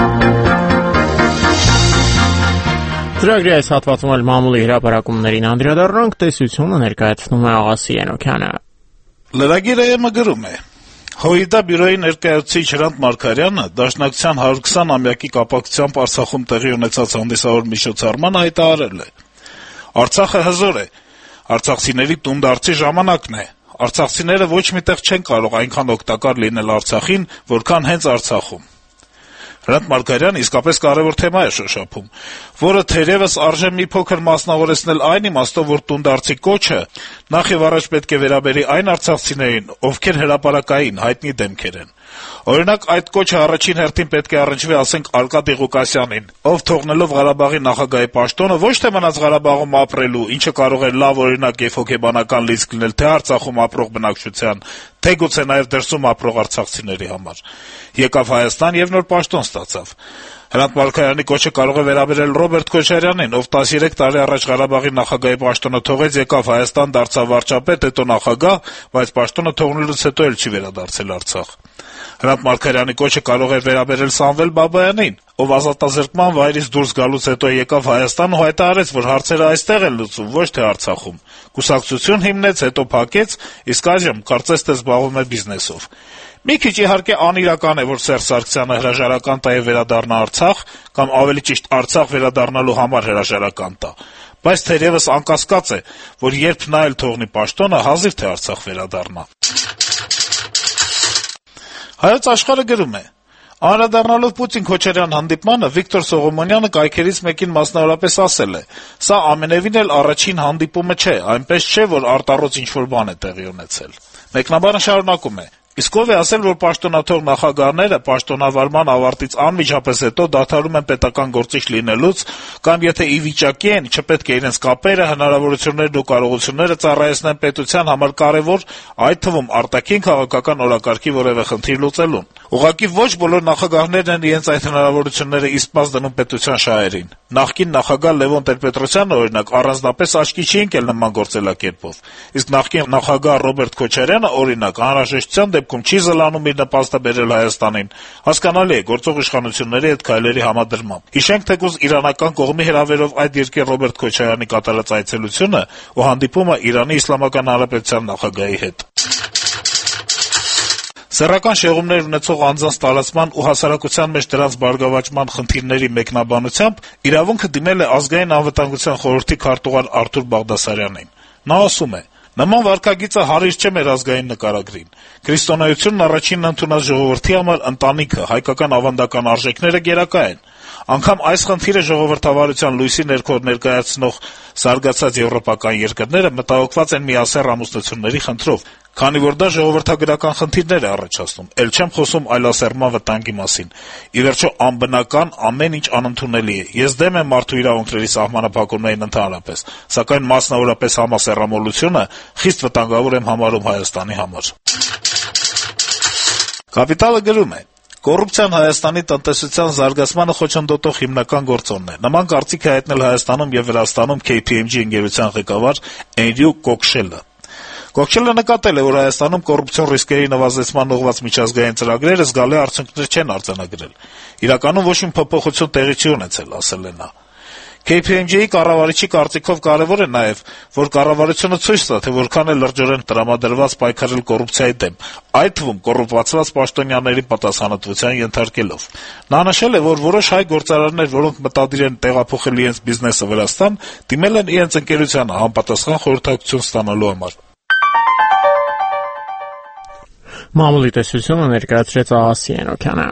Ծրագրի այս հատվածում էլ մամուլի հրապարակումներին անդրադառնանք, տեսությունը ներկայացնում է Աղասի Ենոքյանը։ Լրագիրը գրում է. ՀՅԴ բյուրոյի ներկայացուցիչ Հրանտ Մարգարյանը Դաշնակցության 120-ամյակի կապակցությամբ Արցախում տեղի ունեցած հանդիսավոր միջոցառմանը հայտարարել է. Արցախը հզոր է, արցախցիների տունդարձի ժամանակն է, արցախցիները ոչ միտեղ չեն կարող այնքան օգտակար լինել Արցախին, որքան հենց Արցախում։ Հրանտ Մարգարյանը իսկապես կարևոր թեմա է շոշափում, որը թերևս արժե մի փոքր մասնավորեցնել այն իմաստով, որ տունդարձի կոչը նախ եւ առաջ պետք է վերաբերի այն արցախցիներին, ովքեր հրապարակային հայտնի դեմքեր են։ Օրինակ, այդ կոչը առաջին հերթին պետք է առնչվի, ասենք, Արկադի Ղուկասյանին, ով թողնելով Ղարաբաղի նախագահի պաշտոնը ոչ թե մնաց Ղարաբաղում ապրելու, ինչը կարող է լավ օրինակ եւ հոգեբանական լիցք լինել թե Արցախում ապրող բնակչության, թե գուցե նաեւ դրսում ապրող արցախցիների համար, եկավ Հայաստան եւ նոր պաշտոն ստացավ։ Հրանտ Մարգարյանի կոչը կարող է վերաբերել Ռոբերտ Քոչարյանին, ով 13 տարի առաջ Ղարաբաղի նախագահի պաշտոնը թողեց, եկավ Հայաստան, դարձավ վարչապետ, հետո նախագահ, բայց պաշտոնը թողնելուց հետո էլ չի վերադարձել Արցախ։ Հրանտ Մարգարյանի կոչը կարող է վերաբերել Սամվել Բաբայանին, ով ազատազրկման վայրից դուրս գալուց հետո եկավ Հայաստան ու հայտարարեց, որ հարցերը այստեղ են լուծում, ոչ թե Արցախում։ Կուսակցություն հիմնեց, հետո փակեց, իսկ այժմ կարծես թե զբաղվում է բիզնեսով։ Մի քիչ իհարկե անիրական է, որ Սերժ Սարգսյանը հրաժարական տա եւ վերադառնա Արցախ, կամ ավելի ճիշտ Արցախ վերադառնալու համար հրաժարական տա, բայց թերևս անկասկած է, որ երբ նա էլ թողնի պաշտոնը, հազիվ թե Արցախ վերադառնա։ Հայոց Աշխարհը գրում է. Անդրադառնալով Պուտին-Քոչարյան հանդիպմանը Վիկտոր Սողոմոնյանը կայքերից մեկին մասնավորապես ասել է. «Սա ամենևին էլ առաջին հանդիպումը չէ, այնպես չէ, որ արտառոց ինչ-որ բան է տեղի ունեցել»։ Մեկնաբանը շարունակում է. Իսկ ով է ասել, որ պաշտոնաթող նախագահները պաշտոնավարման ավարտից անմիջապես հետո դադարում են պետական գործիչ լինելուց, կամ եթե ի վիճակի են, չպետք է իրենց կապերը, հնարավորություններն ու կարողությունները ծառայեցնեն պետության համար կարևոր, այդ թվում արտաքին քաղաքական օրակարգի որևէ խնդիր լուծելուն։ Ուղղակի ոչ բոլոր նախագահներն են իրենց այդ հնարավորությունները իսպաս դնում պետության շահերին։ Նախկին նախագահ Լևոն Տեր-Պետրոսյանը, օրինակ, առանձնապես աչքի չի ընկել նման գործելակերպով, իսկ նախկին նախագահ Ռոբերտ Քոչարյանը, օրինակ, անհրաժեշտության դեպքում չի զլանում իր նպաստը բերել Հայաստանին։ Հասկանալի է, գործող իշխանությունների հետ քայլերի համադրմամբ։ Հիշենք թեկուզ իրանական կողմի հրավերով այդ երկիր Ռոբերտ Քոչարյանի կատարած այցելությունը ու հանդիպումը Իրանի Իսլամական Հանրապետության նախագահի հետ։ Սեռական շեղումներ ունեցող անձանց տարածման ու հասարակության մեջ դրանց բարգավաճման խնդիրների մեկնաբանությամբ իրավունքը դիմել է Ազգային անվտանգության խորհրդի քարտուղար Արթուր Բաղդասարյանին։ Նա ասում է. Նման վարքագիծը հարիր չէ մեր ազգային նկարագրին։ Քրիստոնեությունն առաջինն ընդունած ժողովրդի համար ընտանիքը, հայկական ավանդական արժեքները գերակա են։ Անգամ այս խնդիրը ժողովրդավարության լույսի ներքո ներկայացնող զարգացած եվրոպական երկրները մտահոգված են միասեռ ամուսնությունների խնդրով, քանի որ դա ժողովրդագրական խնդիրներ է առաջացնում, ել չեմ խոսում այլասեռման վտանգի մասին։ Ի վերջո անբնական ամեն ինչ անընդունելի է։ Ես դեմ եմ մարդու իրավունքների սահմանափակումներին ընդհանրապես, սակայն մասնավորապես համասեռամոլությունը խիստ վտանգավոր եմ համարում Հայաստանի համար։ Կապիտալը գրում է. Կոռուպցիան Հայաստանի տնտեսության զարգացմանը խոչընդոտող հիմնական գործոնն է։ Նման կարծիք է հայտնել Հայաստանում եւ Վրաստանում KPMG ընկերության ղեկավար Էնրյու Կոքշելը։ Կոքշելը նկատել է, որ Հայաստանում կոռուպցիոն ռիսկերի նվազեցման ուղղված միջազգային ծրագրերը զգալի արդյունքներ չեն արձանագրել։ Իրականում ոչ մի փոփոխություն տեղի չի ունեցել, ասել է նա։ KPMG-ի կառավարիչի կարծիքով կարևոր է նաև, որ կառավարությունը ցույց տա, թե որքան է լրջորեն տրամադրված պայքարել կոռուպցիայի դեմ, այդ թվում կոռուպացված պաշտոնյաների պատասխանատվության ենթարկելով։ Նա նշել է, որ որոշ հայ գործարարներ, որոնք մտադիր են տեղափոխել իրենց բիզնեսը Վրաստան, դիմել են իրենց ընկերությանը համապատասխան խորհրդակցություն ստանալու համար։ Մամուլի տեսությունը ներկայացրեց Ահասի Ենոքյանը։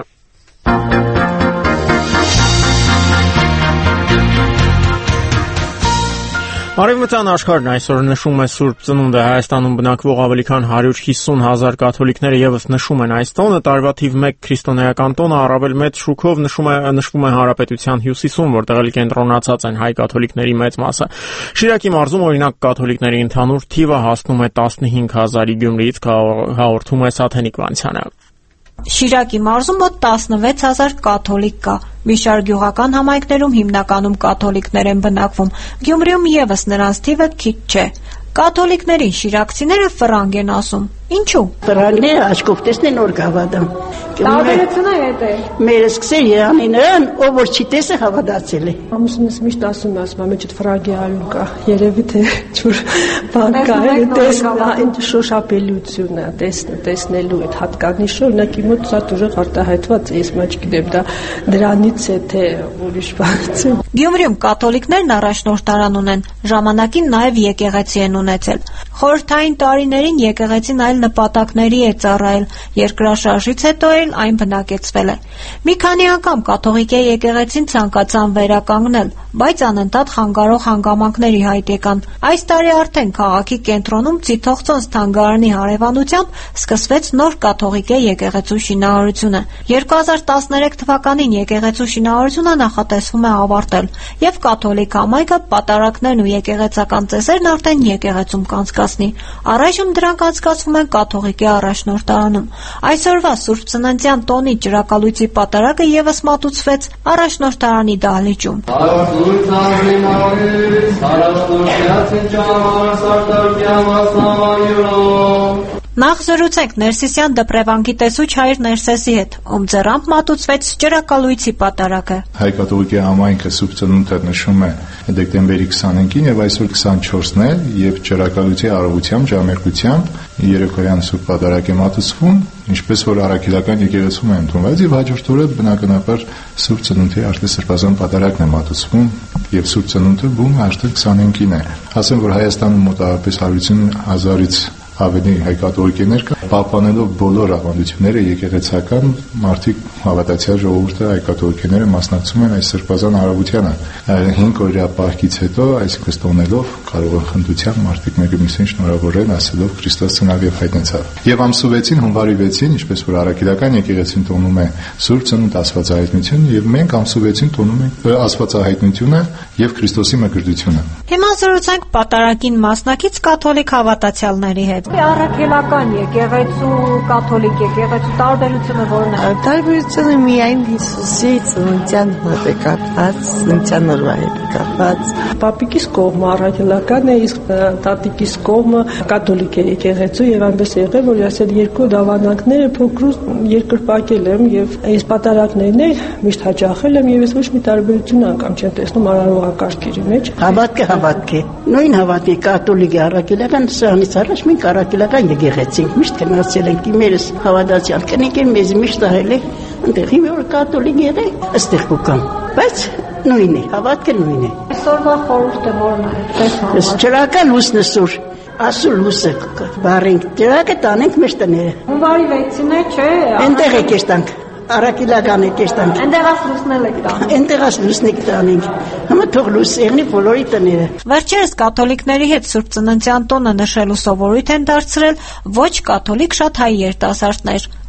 Արևմտյան աշխարհն այսօր նշում է Սուրբ Ծնունդը։ Հայաստանում բնակվող ավելի քան 150,000 կաթոլիկները եւս նշում են այս տոնը։ Տարվա թիվ 1 քրիստոնեական տոնը առավել մեծ շուկով նշվում է Հանրապետության հյուսիսում, որտեղ էլ կենտրոնացած են հայ կաթոլիկների մեծ մասը։ Շիրակի մարզում օրինակ կաթոլիկների ընդհանուր թիվը հասնում է 15,000-ի, Գյումրիից հաղորդում է Սաթենիկ Վանցյանը։ Շիրակի մարզում մոտ 16,000 կաթոլիկ կա։ Մի շարք գյուղական համայնքներում հիմնականում կաթոլիկներ են բնակվում։ Գյումրիում եւս նրանց թիվը քիչ չէ։ Կաթոլիկներին շիրակցիները ֆրանկ են ասում։ Ինչու՞։ Ֆրանկները աչքով տեսնեն որ գավադան։ Տարբերությունը հետ է։ Մեր սկսել Երանինն, ով որ չի տեսը հավատացել է։ Ամուսինս միշտ ասում է, մեջդ ֆրանկի արյուն կա։ Երևի թե ջուր բան կա, տեսնա, շոշափելիությունը, տեսնելու այդ հատկանիշը, օրինակ իմ մոտ սա դժոխ արտահայտված է, ես մաչ գիտեմ, դա դրանից է թե ուրիշ բանից է։ Գյումրիում կաթոլիկներն առաջնորդարան ունեն, ժամանակին նաև եկեղեցի են ունեցել։ Խորհրդային տարիներին եկեղեցին այլ նպատակների է ծառայել, երկրաշարժից հետո էլ այն բնակեցվել է։ Մի քանի անգամ կաթողիկե եկեղեցին ցանկացան վերականգնել, բայց անընդհատ խանգարող հանգամանքների հայտ եկան։ Այս տարի արդեն քաղաքի կենտրոնում Ցիթողցոնց թանգարանի հարևանությամբ սկսվեց նոր կաթողիկե եկեղեցու շինարարությունը։ 2013 թվականին եկեղեցու շինարարությունը նախատեսվում է ավարտել, եւ կաթոլիկ համայնքը պատարակներն ու եկեղեցական ծեսերն արդեն եկեղեցում կանցկացնի։ Առայժմ դրանք անցկացվում են կաթողիկե առաջնորդարանում։ Այսօրվա Սուրբ Ծննդյան տոնի ճրակալույցի պատարակը եւս մատուցվեց առաջնորդարանի դահլիճում։ Նախ զրուցենք Ներսիսյան դպրևանքի տեսուչ հայր Ներսեսի հետ, ում ձեռամբ մատուցվեց ճրակալույցի պատարակը։ Հայ կաթողիկե համայնքը Սուրբ Ծնունդը նշում է դեկտեմբերի 25-ին եւ այսօր 24-ն է եւ ճրակալույցի արարողությամբ ժամերկությամբ երեկոյան Սուրբ պատարակ է մատուցվում, ինչպես որ առաքելական եկեղեցում է ընդունված եւ հաջորդ օրը բնականաբար Սուրբ Ծնունդի արտեսրբազան պատարակն է մատուցվում եւ Սուրբ Ծնունդը բում արդեն 25-ին է։ Ասեմ որ Հայաստանում մոտավորապես 150,000-ից ավելի հայ կաթողիկներ կա, պահպանելով բոլոր ավանդությունները եկեղեցական, մարդիկ հավատացյալ ժողովուրդը հայ կաթողիկները մասնակցում են այս սրբազան արարողությանը։ 5 օրյա պահքից հետո, այսինքն ստոնելով կարող են խնդությամբ մարդիկ մեկը մյուսին շնորհավորեն, ասելով Քրիստոս ծնավ եւ հայտնեցավ։ Եվ ամսու 6-ին, հունվարի 6-ին, ինչպես որ առաքելական եկեղեցին տոնում է Սուրբ Ծնունդ Աստվածահայտնություն, եւ մենք ամսու 6-ին տոնում ենք Աստվածահայտնությունը եւ Քրիստոսի մկրտությունը։ Հիմա զրուցենք պատարակին մասնակից կաթոլիկ հավատացյալների հետ։ Առաքելական եկեղեցու, կաթոլիկ եկեղեցու տարբերությունը որն է։ Տարբերությունը միայն Հիսուսի ծննդյան հետ է կապված, ծննդյան օրվա հետ է կապված։ Պապիկիս կողմը առաքելական է, իսկ տատիկիս կողմը կաթոլիկ է եկեղեցու եւ այնպես է եղել, որ ես այդ երկու դավանանքները փոքրուց երկրպագել եմ եւ այս պատարակներն էլ միշտ հաճախել եմ եւ ես ոչ մի տարբերություն անգամ չեմ տեսնում արարողակարգերի մեջ։ Հավատք է։ Նույն հավատի կաթոլիկ առաքելական սրանից առաջ մենք առաքելական եկեղեցին միշտ գնացել ենք իմերս հավատացյալ կնիկեն մեզ միշտ արել է այնտեղ որ կաթոլիկ եղել այստեղ կան բայց նույնն է հավատքը նույնն է այսօրվա խորհուրդը որն է ճրակալ լուսնը սուր ասու լուսը բարենք ճրակը տանենք մեր տները հունվարի 6-ին է չէ այնտեղ է կեստանք Արաքելական է կեստանք այնտեղս լուսնել եք տանենք այնտեղս լուսնեք տանենք համա թող լույս եղնի բոլորի տները Վերջերս կաթոլիկների հետ Սուրբ Ծննդյան տոնը նշելու սովորույթ են դարձրել ոչ կաթոլիկ շատ հայ երիտասարդներ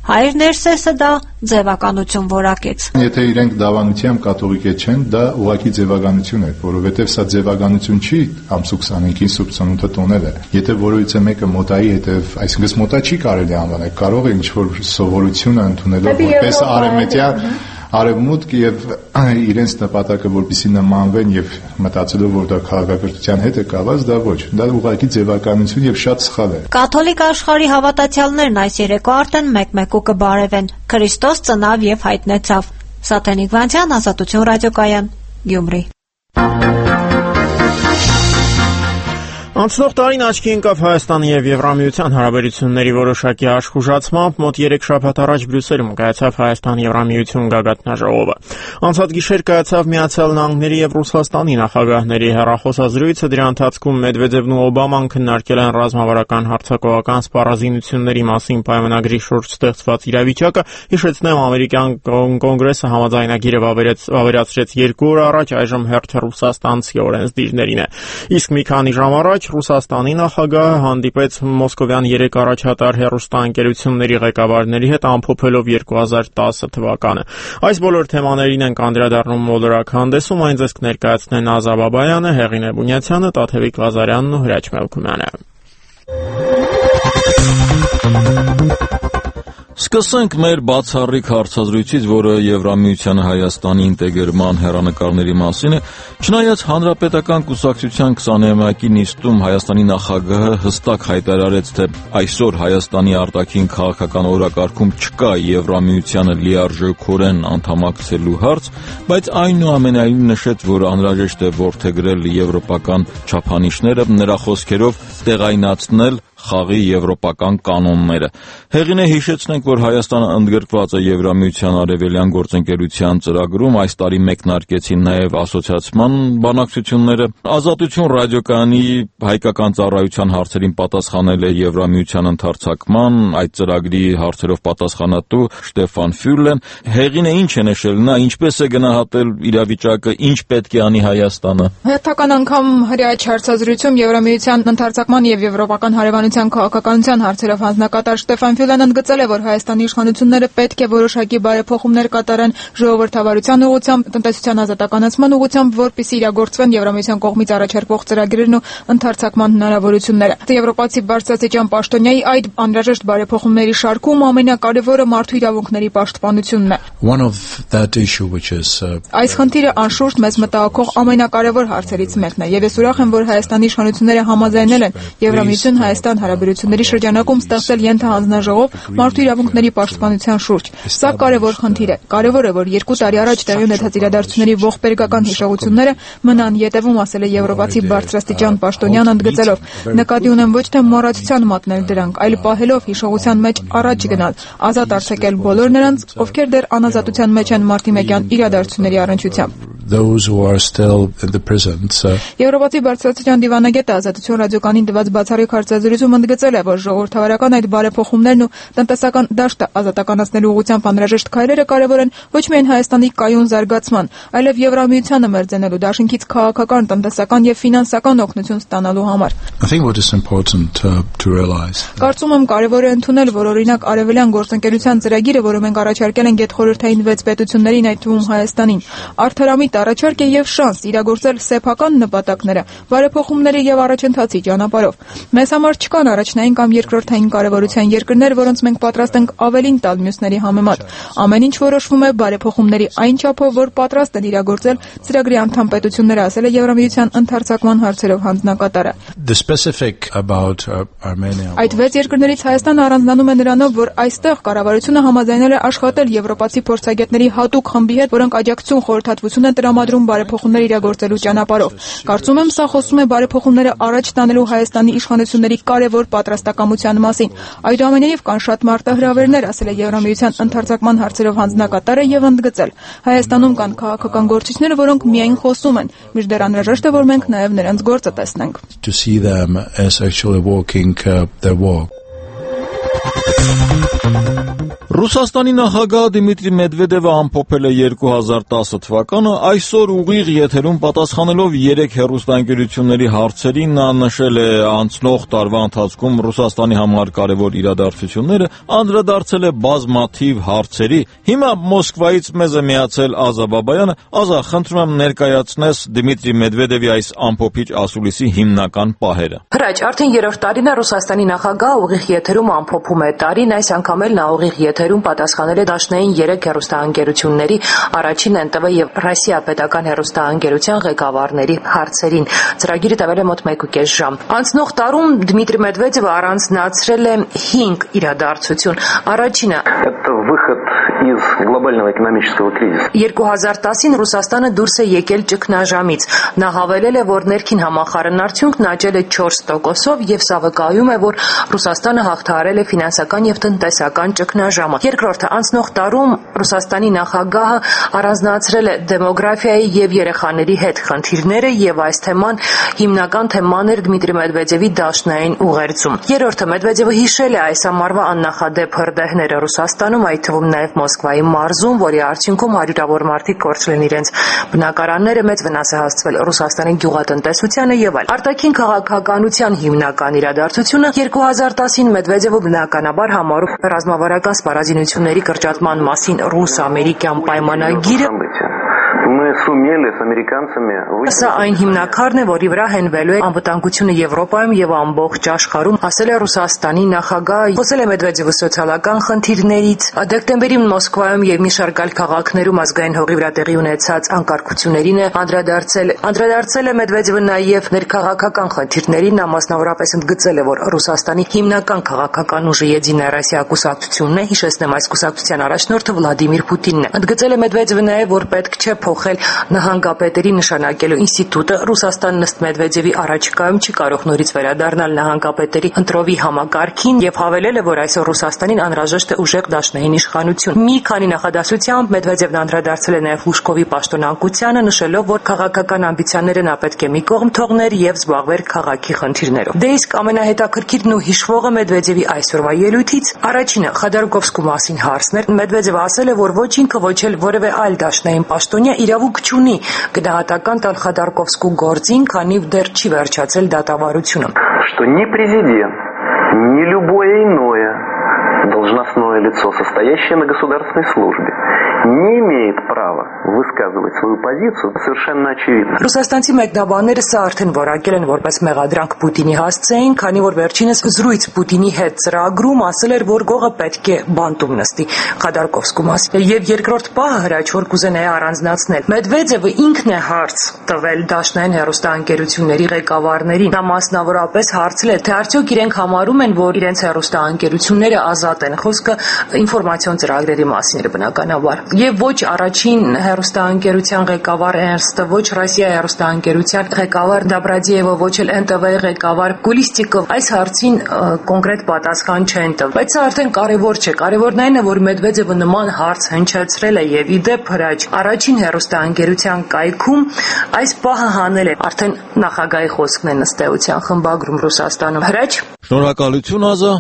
Հայր Ներսեսը դա ձևականություն որակեց։ Եթե իրենք դավանությամբ կաթողիկե չեն, դա ուղղակի ձևականություն է, որովհետև սա ձևականություն չի ամսու 25-ին Սուրբ Ծնունդը տոները։ Եթե որևիցե մեկը մոտայի հետև, այսինքն մոտա չի կարելի անվանել, կարող է ինչ-որ սովորությունը ընդունելով որպես արևմտյան արևմուտք եւ իրենց նպատակը որպեսզի նմանվեն եւ մտածելով որ դա քաղաքակրթության հետ է կապված, դա ոչ, դա ուղղակի ձևականություն եւ շատ սխալ է։ Կաթոլիկ աշխարհի հավատացյալներն այս երեկո արդեն մեկ-մեկու կբարևեն։ Քրիստոս ծնավ եւ հայտնեցավ։ Սաթենիկ Վանցյան, Ազատություն ռադիոկայան, Գյումրի։ Անցնող տարին աչքի ընկավ Հայաստանի եւ Եվրամիության հարաբերությունների որոշակի աշխուժացմամբ մոտ 3 շաբաթ առաջ Բրյուսելում կայացավ Հայաստան-Եվրամիություն գագաթնաժողովը։ Անցած գիշեր կայացավ Միացյալ Նահանգների եւ Ռուսաստանի նախագահների հեռախոսազրույցը, դրա ընթացքում Մեդվեդևն ու Օբաման քննարկել են ռազմավարական հարձակողական սպառազինությունների մասին պայմանագրի շուրջ ստեղծված իրավիճակը։ Հիշեցնեմ, ամերիկյան կոնգրեսը համաձայնագիրը վավերացրեց 2 օր առաջ, այժմ հերթը ռուսաստանցի օրենսդիրներին է։ Իսկ մի քանի ժամ առաջ Ռուսաստանի նախագահը հանդիպեց մոսկովյան 3 առաջատար հեռուստաընկերությունների ղեկավարների հետ, ամփոփելով 2010 թվականը։ Այս բոլոր թեմաներին են անդրադառնում մոլորակ հանդեսում, այն ձեզ կներկայացնեն Ազա Բաբայանը, Հեղինե Բունյացյանը, Տաթևիկ Ղազարյանն ու Հրաչ Մելքումյանը։ Սկսենք մեր բացառիկ հարցազրույցից, որը Եվրամիությանը Հայաստանի ինտեգրման հեռանկարների մասին է։ Չնայած Հանրապետական կուսակցության 29-ակի նիստում Հայաստանի նախագահը հստակ հայտարարեց, թե այսօր Հայաստանի արտաքին քաղաքական օրակարգում չկա Եվրամիությանը լիարժեքորեն անդամակցելու հարց, բայց այնուամենայնիվ նշեց, որ անհրաժեշտ է որդեգրել եվրոպական չափանիշները, նրա խոսքերով տեղայնացնել խաղի եվրոպական կանոնները։ Հեղինե, հիշեցնենք, որ Հայաստանը ընդգրկված է Եվրամիության արևելյան գործընկերության ծրագրում, այս տարի մեկնարկեցին նաև ասոցիացման բանակցությունները։ Ազատություն ռադիոկայանի հայկական ծառայության հարցերին պատասխանել է Եվրամիության ընդարձակման այդ ծրագրի հարցերով պատասխանատու Շտեֆան Ֆյուրլեն։ Հեղինե, ինչ է նշել նա, ինչպես է գնահատել իրավիճակը, ինչ պետք է անի Հայաստանը։ Հերթական անգամ հրաչ հարցազրույցում Եվրամիության ընդարձակման եւ եվրոպական հարևանության քաղաքականության հարցերով հանձնակատար Շտեֆան Ֆյուրլեն ընդգծել է, որ Հայաստանի իշխանությունները պետք է որոշակի բարեփոխումներ կատարեն ժողովրդավարության ուղղությամբ, տնտեսության ազատականացման ուղղությամբ, որպեսզի իրագործվեն Եվրամիության կողմից առաջարկվող ծրագրերն ու ընդարձակման հնարավորությունները։ Եվրոպացի բարձրաստիճան պաշտոնյայի այդ անհրաժեշտ բարեփոխումների շարքում ամենակարևորը մարդու իրավունքների պաշտպանությունն է։ Այս խնդիրը անշուշտ մեզ մտահոգող ամենակարևոր հարցերից մեկն է, եւ ես ուրախ եմ, որ Հայաստանի իշխանությունները համաձայնել են Եվրամիություն Հայաստան հարաբերությունների շրջանակում ստեղծել ենթահանձնաժողով մարդու իրավունքների պաշտպանության շուրջ։ Սա կարևոր խնդիր է։ Կարևոր է, որ 2 տարի առաջ տեղի ունեցած իրադարձությունների ողբերգական հիշողությունները մնան ետևում, ասել է եվրոպացի բարձրաստիճան պաշտոնյան, ընդգծելով. նկատի ունեմ ոչ թե մոռացության մատնել դրանք, այլ պահելով հիշողության մեջ առաջ գնալ, ազատ արձակել բոլոր նրանց, ովքեր դեռ անազատության մեջ են մարտի 1-յան իրադարձությունների առնչությամբ։ Եվրոպացի բարձրաստիճան դիվանագետը Ազատություն ռադիոկայանին տված բացառիկ հարցազրույցում ընդգծել է, որ ժողովրդավարական այդ բարեփոխումներն ու տնտեսական դաշտը ազատականացնելու ուղղությամբ անհրաժեշտ քայլերը կարևոր են ոչ միայն Հայաստանի կայուն զարգացման, այլև Եվրամիությանը մերձենելու դաշինքից քաղաքական, տնտեսական եւ ֆինանսական օգնություն ստանալու համար։ Կարծում եմ կարևոր է ընդունել, որ օրինակ արևելյան գործընկերության ծրագիրը, որը մենք առաջարկել ենք գետխորհրդային 6 պետություններին, այդ թվում Հայաստանին, արդարամիտ առաջարկ է եւ շանս իրագործել սեփական նպատակները, բարեփոխումների եւ առաջընթացի ճանապարհով։ Մեզ համար չկան առաջնային կամ երկրորդային կարևորության երկրներ, որոնց մենք պատրաստ ենք ավելին տալ մյուսների համեմատ։ Ամեն ինչ որոշվում է բարեփոխումների այն չափով, որ պատրաստ են իրագործել ծրագրի անդամ պետությունները, ասել է Եվրամիության ընդարձակման հարցերով հանձնակատարը։ Այդ 6 երկրներից Հայաստանը առանձնանում է նրանով, որ այստեղ կառավարությունը համաձայնել է աշխատել եվրոպացի փորձագետների հատուկ խմբի հետ, որոնք աջակցություն խորհրդատվություն են տրամադրում բարեփոխումներ իրագործելու ճանապարհով։ Կարծում եմ, սա խոսում է բարեփոխումները առաջ տանելու Հայաստանի իշխանությունների կարևոր պատրաստակամության մասին։ Այդուամենայնիվ կան շատ մարտահրավերներ, ասել է Եվրամիության ընդարձակման հարցերով հանձնակատարը եւ ընդգծել. Հայաստանում կան քաղաքական գործիչներ, որոնք միայն խոսում են, մինչդեռ անհրաժեշտ է, որ մենք նաեւ նրանց գործը տեսնենք։ Ռուսաստանի նախագահ Դիմիտրի Մեդվեդևը ամփոփել է 2010 թվականը, այսօր ուղիղ եթերում պատասխանելով 3 հեռուստաընկերությունների հարցերին նա նշել է անցնող տարվա ընթացքում Ռուսաստանի համար կարևոր իրադարձությունները, անդրադարձել է բազմաթիվ հարցերի։ Հիմա Մոսկվայից մեզ է միացել Ազա Բաբայանը։ Ազա, խնդրում եմ ներկայացնես Դիմիտրի Մեդվեդևի այս ամփոփիչ ասուլիսի հիմնական պահերը։ Հրաչ, արդեն 3-րդ տարին է Ռուսաստանի նախագահը ուղիղ եթերում ամփոփում է տարին, այս անգամ էլ նա ուղիղ եթերում պատասխանել է դաշնային 3 հեռուստաընկերությունների առաջին ՆՏՎ եւ Ռոսիա պետական հեռուստաընկերության ղեկավարների հարցերին։ Ծրագիրը տևել է մոտ 1.5 ժամ։ Անցնող տարում Դմիտրի Մեդվեդևը առանձնացրել է 5 իրադարձություն։ Առաջինը 2010-ին Ռուսաստանը դուրս է եկել ճգնաժամից։ Նա հավելել է, որ ներքին համախառն արդյունքն աճել է 4%-ով եւ սա վկայում է, որ Ռուսաստանը հաղթահարել է ֆինանսական եւ տնտեսական ճգնաժամը։ Երկրորդը, անցնող տարում Ռուսաստանի նախագահը առանձնացրել է դեմոգրաֆիայի եւ երեխաների հետ խնդիրները եւ այս թեման հիմնական թեման էր Դմիտրի Մեդվեդևի դաշնային ուղերձում։ Երրորդը, Մեդվեդևը հիշել է այս ամառվա աննախադեպ հրդեհները Ռուսաստանում, այդ թվում նաեւ Մոսկվայի մարզում, որի արդյունքում հարյուրավոր մարդիկ կորցրել են իրենց բնակարանները, մեծ վնաս է հասցվել Ռուսաստանի գյուղատնտեսությանը եւ այլ։ Արտաքին քաղաքականության հիմնական իրադարձությունը 2010-ին Մեդվեդևը բնականաբար համարում ռազմավարական սպառազինությունների կրճատման մասին ռուս-ամերիկյան պայմանագիրը։ Սա այն հիմնակարն է, որի վրա հենվելու է անվտանգությունը Եվրոպայում եւ ամբողջ աշխարհում, ասել է Ռուսաստանի նախագահը։ Խոսել է Մեդվեդևը սոցիալական խնդիրներից, դեկտեմբերին Մոսկվայում եւ մի շարք այլ քաղաքներում ազգային հողի վրա տեղի ունեցած անկարգություններին է անդրադարձել է Մեդվեդևը նաեւ ներքաղաքական խնդիրներին, նա մասնավորապես ընդգծել է, որ Ռուսաստանի հիմնական քաղաքական ուժը Եդինայա Ռոսիա կուսակցությունն է, հիշեցնեմ, այս կուսակցության առաջնորդը Վլադիմիր Պուտինն է։ Ընդգծել է Մեդվեդևը նաեւ, որ պետք չէ փոխել նահանգապետերի նշանակելու ինստիտուտը։ Ռուսաստանն ըստ Մեդվեդևի առաջիկայում չի կարող նորից վերադառնալ նահանգապետերի ընտրովի համակարգին եւ հավելել է, որ այսօր Ռուսաստանին անհրաժեշտ է ուժեղ դաշնային իշխանություն։ Մի քանի նախադասությամբ Մեդվեդևն անդրադարձել է նաեւ Լուշկովի պաշտոնակությանը, նշելով, որ քաղաքական ամբիցիաները նա պետք է մի կողմ թողներ եւ զբաղվեր քաղաքի խնդիրներով։ Դե իսկ ամենահետաքրքիրն ու հիշվողը Մեդվեդևի այսօրվա ելույթից առաջինը Խադարկովսկու մասին հարցն էր։ Մեդվեդևը ասել է, որ ոչ ինքը, ոչ էլ որևէ այլ դաշնային պաշտոնյա իրավունք չունի գնահատական տալ Խադարկովսկու գործին, քանի դեռ չի վերջացել դատավարությունը։ Что ни президент, ни любое иное должностное лицо, состоящее на государственной службе, не имеет права высказывать свою позицию, совершенно очевидно. Ռուսաստանցի մեկնաբանները սա արդեն որակել են որպես մեղադրանք Պուտինի հասցեին, քանի որ վերջինս զրույց Պուտինի հետ ծրագրում ասել էր, որ գողը պետք է բանտում նստի Խադարկովսկու մասին։ Եվ երկրորդ պահը հրաչ, որ կուզենայի առանձնացնել, Մեդվեդևը ինքն է հարց տվել դաշնային հեռուստաընկերությունների ղեկավարներին։ Նա մասնավորապես հարցել է, թե արդյոք իրենք համարում են, որ իրենց հեռուստաընկերությունները ազատ են։ Խոսքը ինֆորմացիոն ծրագրերի մասին էր բնականաբար։ Եվ ոչ առաջին հեռուստաընկերության ղեկավար Էրնստը, ոչ Ռոսիա հեռուստաընկերության ղեկավար Դաբրադիևը, ոչ էլ ՆՏՎ-ի ղեկավար Կուլիստիկով այս հարցին կոնկրետ պատասխան չեն տվել։ Բայց սա արդեն կարևոր չէ։ Կարևորն այն է, որ Մեդվեդևը նման հարց հնչեցրել է եւ իդեպ հրաչ առաջին հեռուստաընկերության կայքում այս պահը հանել է։ Արդեն նախագահի խոսքն է ըստ էության խմբագրում Ռուսաստանում։ Հրաչ։ Շնորհակալություն, Ազա։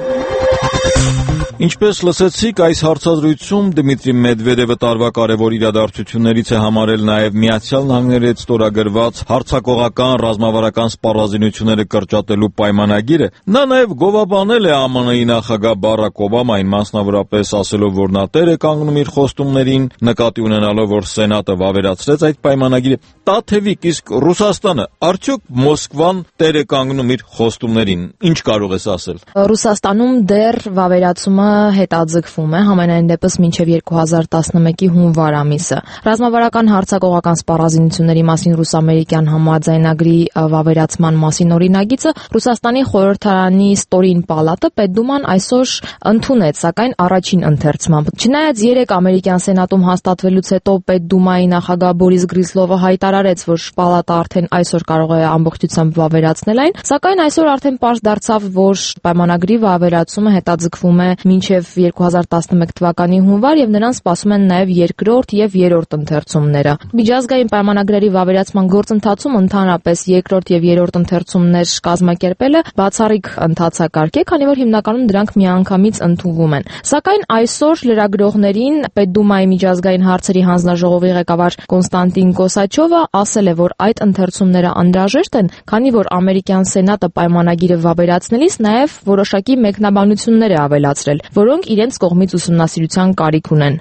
Ինչպես լսեցիք, այս հարցազրույցում Դմիտրի Մեդվեդևը տարվա կարևոր իրադարձություններից է համարել նաև Միացյալ Նահանգների հետ ստորագրված հարձակողական ռազմավարական սպառազինությունները կրճատելու պայմանագիրը։ Նա նաև գովաբանել է ԱՄՆ-ի նախագահ Բարակ Օբամային, մասնավորապես ասելով, որ նա տեր է կանգնում իր խոստումներին, նկատի ունենալով, որ Սենատը վավերացրեց այդ պայմանագիրը։ Տաթևիկ, իսկ Ռուսաստանը արդյոք Մոսկվան տեր է կանգնում իր խոստումներին։ Ինչ կարող ես ասել։ Ռուսաստանում դեռ վավերացումը հետաձգվում է, համենայն դեպս մինչև 2011-ի հունվար ամիսը։ Ռազմավարական հարձակողական սպառազինությունների մասին ռուս-ամերիկյան համաձայնագրի վավերացման մասին օրինագիծը Ռուսաստանի խորհրդարանի ստորին պալատը Պետդուման այսօր ընդունեց, սակայն առաջին ընթերցմամբ։ Չնայած 3 ամերիկյան սենատում հաստատվելուց հետո Պետդումայի նախագահ Բորիս Գրիզլովը հայտարարեց, որ պալատը արդեն այսօր կարող է ամբողջությամբ վավերացնել այն, սակայն այսօր արդեն պարզ դարձավ, որ պայմանագրի վավերացումը հետաձգվում է մինչ մինչև 2011 թվականի հունվար եւ նրան սպասում են նաեւ երկրորդ եւ երրորդ ընթերցումները։ Միջազգային պայմանագրերի վավերացման գործընթացում ընդհանրապես երկրորդ եւ երրորդ ընթերցումներ կազմակերպելը բացառիկ ընթացակարգ է, քանի որ հիմնականում դրանք միանգամից ընդունվում են։ Սակայն այսօր լրագրողներին Պետդումայի միջազգային հարցերի հանձնաժողովի ղեկավար Կոնստանտին Կոսաչովը ասել է, որ այդ ընթերցումները անհրաժեշտ են, քանի որ ամերիկյան սենատը պայմանագիրը վավերացնելիս նաև որոշակի մեկնաբանություններ է ավելացրել, որոնք իրենց կողմից ուսումնասիրության կարիք ունեն։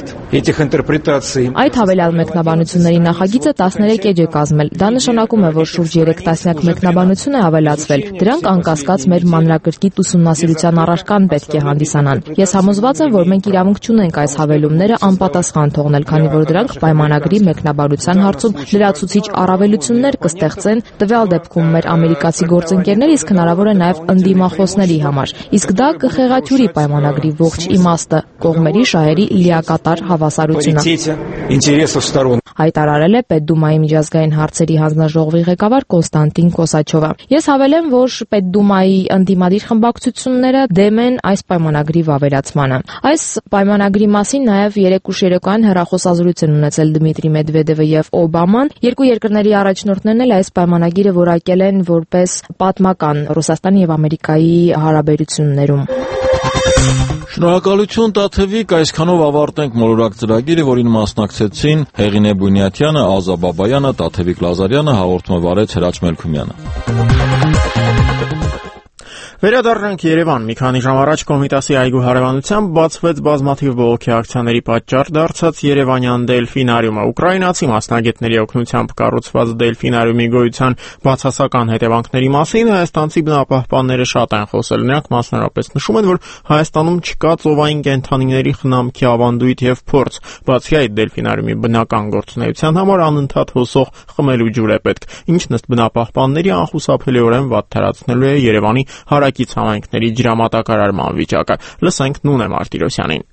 Այդ հավելյալ մեկնաբանությունների նախագիծը 13 էջ է կազմել։ Դա նշանակում է, որ շուրջ 3 տասնյակ մեկնաբանություն է ավելացվել։ Դրանք անկասկած մեր մանրակրկիտ ուսումնասիրության առարկան պետք է հանդիսանան։ Ես համոզված եմ, որ մենք իրավունք չունենք այս հավելումները անպատասխան թողնել, քանի որ դրանք պայմանագրի մեկնաբանության հարցում լրացուցիչ առավելություններ կստեղծեն տվյալ դեպքում մեր ամերիկացի գործընկերներ, իսկ հնարավոր է նաև ընդդիմախոսների համար։ Իսկ դա կխեղաթյուրի պայմանագրի ողջ իմաստը, կողմերի շահերի լիակատար հավասարությունը։ Հայտարարել է Պետդումայի միջազգային հարցերի հանձնաժողովի ղեկավար Կոնստանտին Կոսաչովը։ Ես հավելեմ, որ Պետդումայի ընդդիմադիր խմբակցությունները դեմ են այս պայմանագրի վավերացմանը։ Այս պայմանագրի մասին նաև երեկոյան հեռախոսազրույց են ունեցել Դմիտրի Մեդվեդևը եւ Օբաման։ Երկու երկրների առաջնորդներն էլ այս պայմանագիրը որակել են որպես պատմական Ռուսաստանի եւ Ամերիկայի հարաբերություններում։ Շնորհակալություն Տաթևիկ, այսքանով ավարտենք մոլորակ ծրագիրը, որին մասնակցեցին Հեղինե Բունյաթյանը, Ազա Բաբայանը, Տաթևիկ Լազարյանը, հաղորդումը վարեց Հրաչ Մելքումյանը։ Վերադառնանք Երևան։ Մի քանի ժամ առաջ Կոմիտասի այգու հարևանությամբ բացվեց բազմաթիվ բողոքի ակցիաների պատճառ դարձած Երևանյան դելֆինարիումը։ Ուկրաինացի մասնագետների օգնությամբ կառուցված դելֆինարիումի գոյության բացասական հետևանքների մասին հայաստանցի բնապահպանները շատ են խոսել։ Նրանք մասնավորապես նշում են, որ Հայաստանում չկա ծովային կենդանիների խնամքի ավանդույթ եւ փորձ։ Բացի այդ, դելֆինարիումի բնական գործունեության համար անընդհատ հոսող խմելու ջուր է պետք, ինչն ըստ բնապահպանների անխուսափելիորեն վատթարացնելու է Երևանի հարակից համայնքների ջրամատակարարման վիճակը։ Լսենք Նունե Մարտիրոսյանին։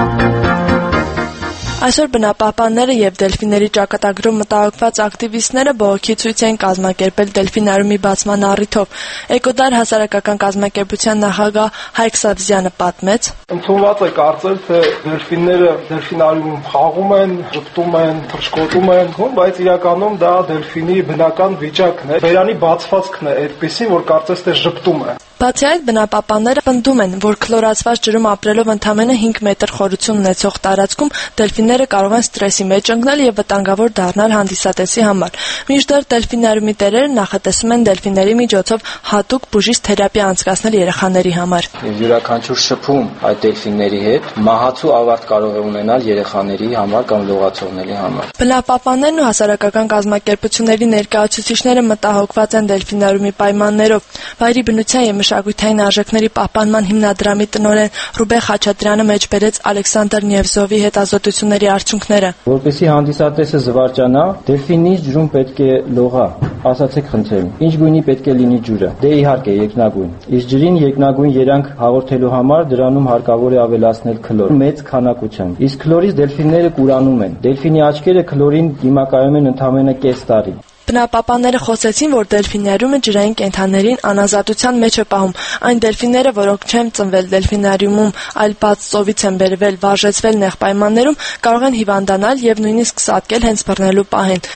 Այսօր բնապահպանները եւ դելֆինների ճակատագրում մտահոգված ակտիվիստները բողոքի ցույց են կազմակերպել դելֆինարիումի բացման առիթով։ Էկոդար հասարակական կազմակերպության նախագահ Հայկ Սավզյանը պատմեց. Ընդունված է կարծել, թե դելֆինները դելֆինարիումում խաղում են, ժպտում են, թռչկոտում են, բայց իրականում դա դելֆինի բնական վիճակն է։ Բերանի բացվածքն է այդպեսին, որ կարծես թե ժպտում է։ Բացի այդ, բնապահպանները պնդում են, որ քլորացված ջրում ապրելով ընդամենը 5 մետր խորություն ունեցող տարածքում դելֆինները կարող են ստրեսի մեջ ընկնել եւ վտանգավոր դառնալ հանդիսատեսի համար։ Մինչդեռ դելֆինարիումի տերերը նախատեսում են դելֆինների միջոցով հատուկ բուժիչ թերապիա անցկացնել երեխաների համար։ Յուրաքանչյուր շփում այդ դելֆինների հետ մահացու ավարտ կարող է ունենալ երեխաների համար կամ լողացողների համար։ Բնապահպաններն ու հասարակական կազմակերպությունների ներկայացուցիչները մտահոգված են դելֆինարիումի պայմաններով։ Վայրի բնության եւ մշակութային արժեքների պահպանման հիմնադրամի տնօրեն Ռուբեն Խաչատրյանը մեջբերեց Ալեքսանդր Նևզովի հետազոտությունների արդյունքները։ Որպեսզի հանդիսատեսը զվարճանա, դելֆինից ջրում պետք է լողա։ Ասացեք խնդրեմ, ինչ գույնի պետք է լինի ջուրը։ Դե իհարկե երկնագույն։ Իսկ ջրին երկնագույն երանգ հաղորդելու համար դրանում հարկավոր է ավելացնել քլոր մեծ քանակությամբ։ Իսկ քլորից դելֆինները կուրանում են։ Դելֆինի աչքերը քլորին դիմակայում են ընդամենը կես տարի։ Բնապահպանները խոսեցին, որ դելֆինարիումը ջրային կենդաններին անազատության մեջ է պահում։ Այն դելֆինները, որոնք չեն ծնվել դելֆինարիումում, այլ բաց ծովից են բերվել, վարժեցվել նեղ պայմաններում, կարող են հիվանդանալ եւ նույնիսկ սատկել հենց բռնելու պահին։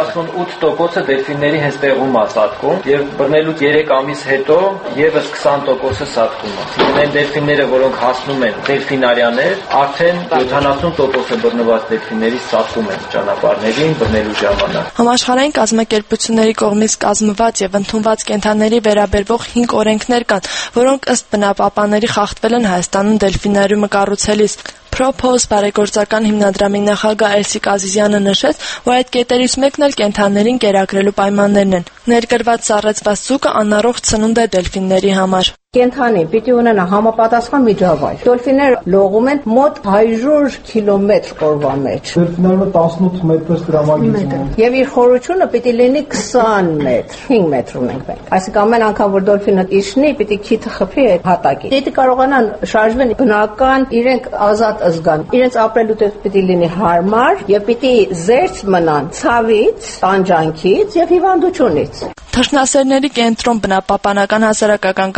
48% դելֆինների հենց տեղում է սատկում եւ բռնելուց 3 ամիս հետո եւս 20% սատկում է։ Այն դելֆինները, որոնք հասնում են դելֆինարիաներ, արդեն 70% բռնված դելֆիններից սատկում են ճանապարհներին բռնելու ժամանակ։ Համաշխարհային կազմակերպությունների կողմից կազմված եւ ընդունված կենդանների վերաբերվող 5 օրենքներ կան, որոնք ըստ բնապահպանների խախտվել են Հայաստանում դելֆինարիումը կառուցելիս։ Propose բարեգործական հիմնադրամի նախագահ Էլսիկ Ազիզյանը նշեց, որ այդ կետերից մեկն էլ կենդաններին կերակրելու պայմաններն են։ Ներկրված սառեցված ցուկը անառողջ ծնունդ է դելֆինների համար։ Կենդանին պիտի ունենա համապատասխան միջավայր։ Դոլֆինները լողում են մոտ 100 կիլոմետր օրվա մեջ։ Դելֆինարը 18 մետրից տրամագիծ ունեն։ Եվ իր խորությունը պիտի լինի 20 մետր, 5 մետր ունենք մենք։ Այսինքն ամեն անգամ որ դոլֆինը իջնի, պիտի քիթը խփի այդ հատակի։ Դիտի կարողանան շարժվեն բնական, իրենք ազատ զգան։ Իրենց ապրելու տեղ պիտի լինի հարմար եւ պիտի զերծ մնան ցավից, տանջանքից եւ հիվանդությունից։ Թռչնասերների կենտրոն բնապահպանական հասարակական կազմակերպ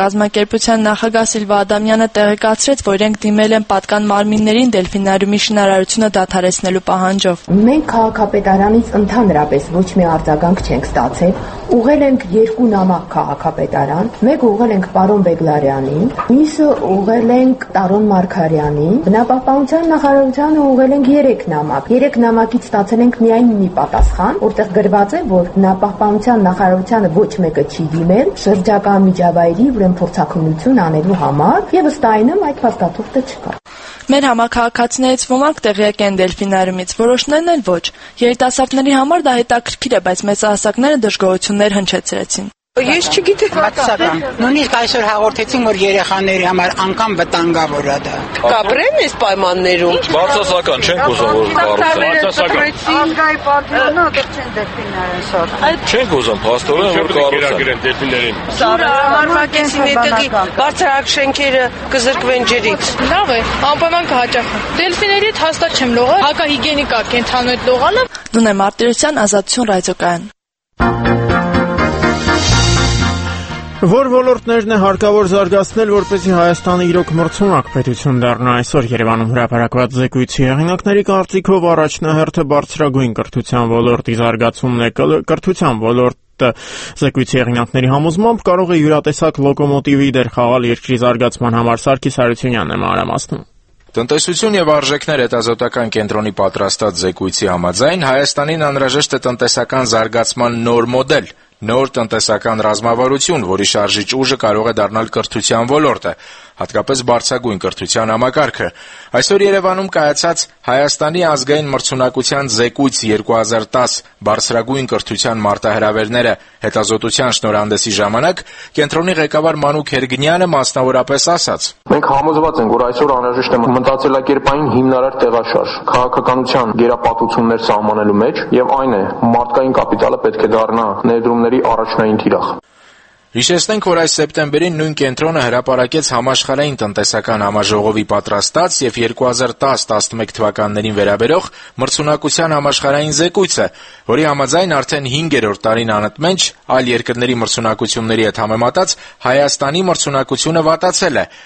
կազմակերպության նախագահ Սիլվա Ադամյանը տեղեկացրեց, որ իրենք դիմել են պատկան մարմիններին դելֆինարիումի շինարարությունը դադարեցնելու պահանջով։ Մենք քաղաքապետարանից ընդհանրապես ոչ մի արձագանք չենք ստացել։ Ուղղել ենք 2 նամակ քաղաքապետարան, մեկը ուղղել ենք պարոն Բեգլարյանին, մյուսը ուղղել ենք Տարոն Մարգարյանին, բնապահպանության նախարարությանը ուղղել ենք 3 նամակ։ 3 նամակից ստացել ենք միայն մի պատասխան, որտեղ գրված է, որ բնապահպանության նախարարությանը ոչ մեկը չի դիմել շրջակա միջավայրի ուրեմն փորձաքննություն անելու համար, եւ ըստ այնմ այդ փաստաթուղթը չկա։ Մեր համակարգացիներից ոմանք տեղյակ են դելֆինարիումից, որոշներն էլ ոչ։ Երիտասարդների համար դա հետաքրքիր է, բայց մեծահասակները դժգոհություններ հնչեցրեցին։ Ես չգիտեմ բացական։ Նույնիսկ այսօր հաղորդեցին, որ երեխաների համար անգամ վտանգավոր է դա։ Կապրեն այս պայմաններում։ Բացասական չեն ուզում որ կառուցեն։ Բացասական։ Անգայի պատվիրանը դեռ չեն դելֆինարեն սարք։ Չեն ուզում փաստորեն որ կառուցեն դելֆիներին։ Հարմակեցին հետագի բարձրակ շենքերը կզրկվեն ջրից։ Լավ է, անպայման կհաճախեն։ Դելֆիների հետ հաստատ չեմ լողալ, հակահիգիենիկ է կենթանու հետ լողալը։ Նունե Մարտիրոսյան, Ազատություն ռադիոկայան։ Որ ոլորտներն է հարկավոր զարգացնել, որպեսզի Հայաստանը իրոք մրցունակ պետություն դառնա, այսօր Երևանում հրապարակված զեկույցի հեղինակների կարծիքով առաջնահերթը բարձրագույն կրթության ոլորտի զարգացումն է։ Կրթության ոլորտը զեկույցի հեղինակների համոզմամբ կարող է յուրատեսակ լոկոմոտիվի դեր խաղալ երկրի զարգացման համար։ Սարգիս Հարությունյանն է մանրամասնում։ Տնտեսություն եւ արժեքներ հետազոտական կենտրոնի պատրաստած զեկույցի համաձայն Հայաստանին անհրաժեշտ է տնտեսական զարգացման նոր մոդել, նոր տնտեսական ռազմավարություն, որի շարժիչ ուժը կարող է դառնալ կրթության ոլորտը, հատկապես բարձրագույն կրթության համակարգը։ Այսօր Երևանում կայացած Հայաստանի ազգային մրցունակության զեկույց 2010 բարձրագույն կրթության մարտահրավերները հետազոտության շնորհանդեսի ժամանակ կենտրոնի ղեկավար Մանուկ Հերգնյանը մասնավորապես ասաց. Մենք համոզված ենք, որ այսօր անհրաժեշտ է մտածելակերպային հիմնարար տեղաշարժ, քաղաքականության գերապատվություններ սահմանելու մեջ, եւ այն է, մարդկային կապիտալը պետք է դառնա ներդրումների առաջնային թիրախ։ Հիշեցնենք, որ այս սեպտեմբերին նույն կենտրոնը հրապարակեց համաշխարհային տնտեսական համաժողովի պատրաստած եւ 2010-11 թվականներին վերաբերող մրցունակության համաշխարհային զեկույցը, որի համաձայն արդեն 5-րդ տարին անընդմեջ այլ երկրների մրցունակությունների հետ համեմատած Հայաստանի մրցունակությունը վատացել է։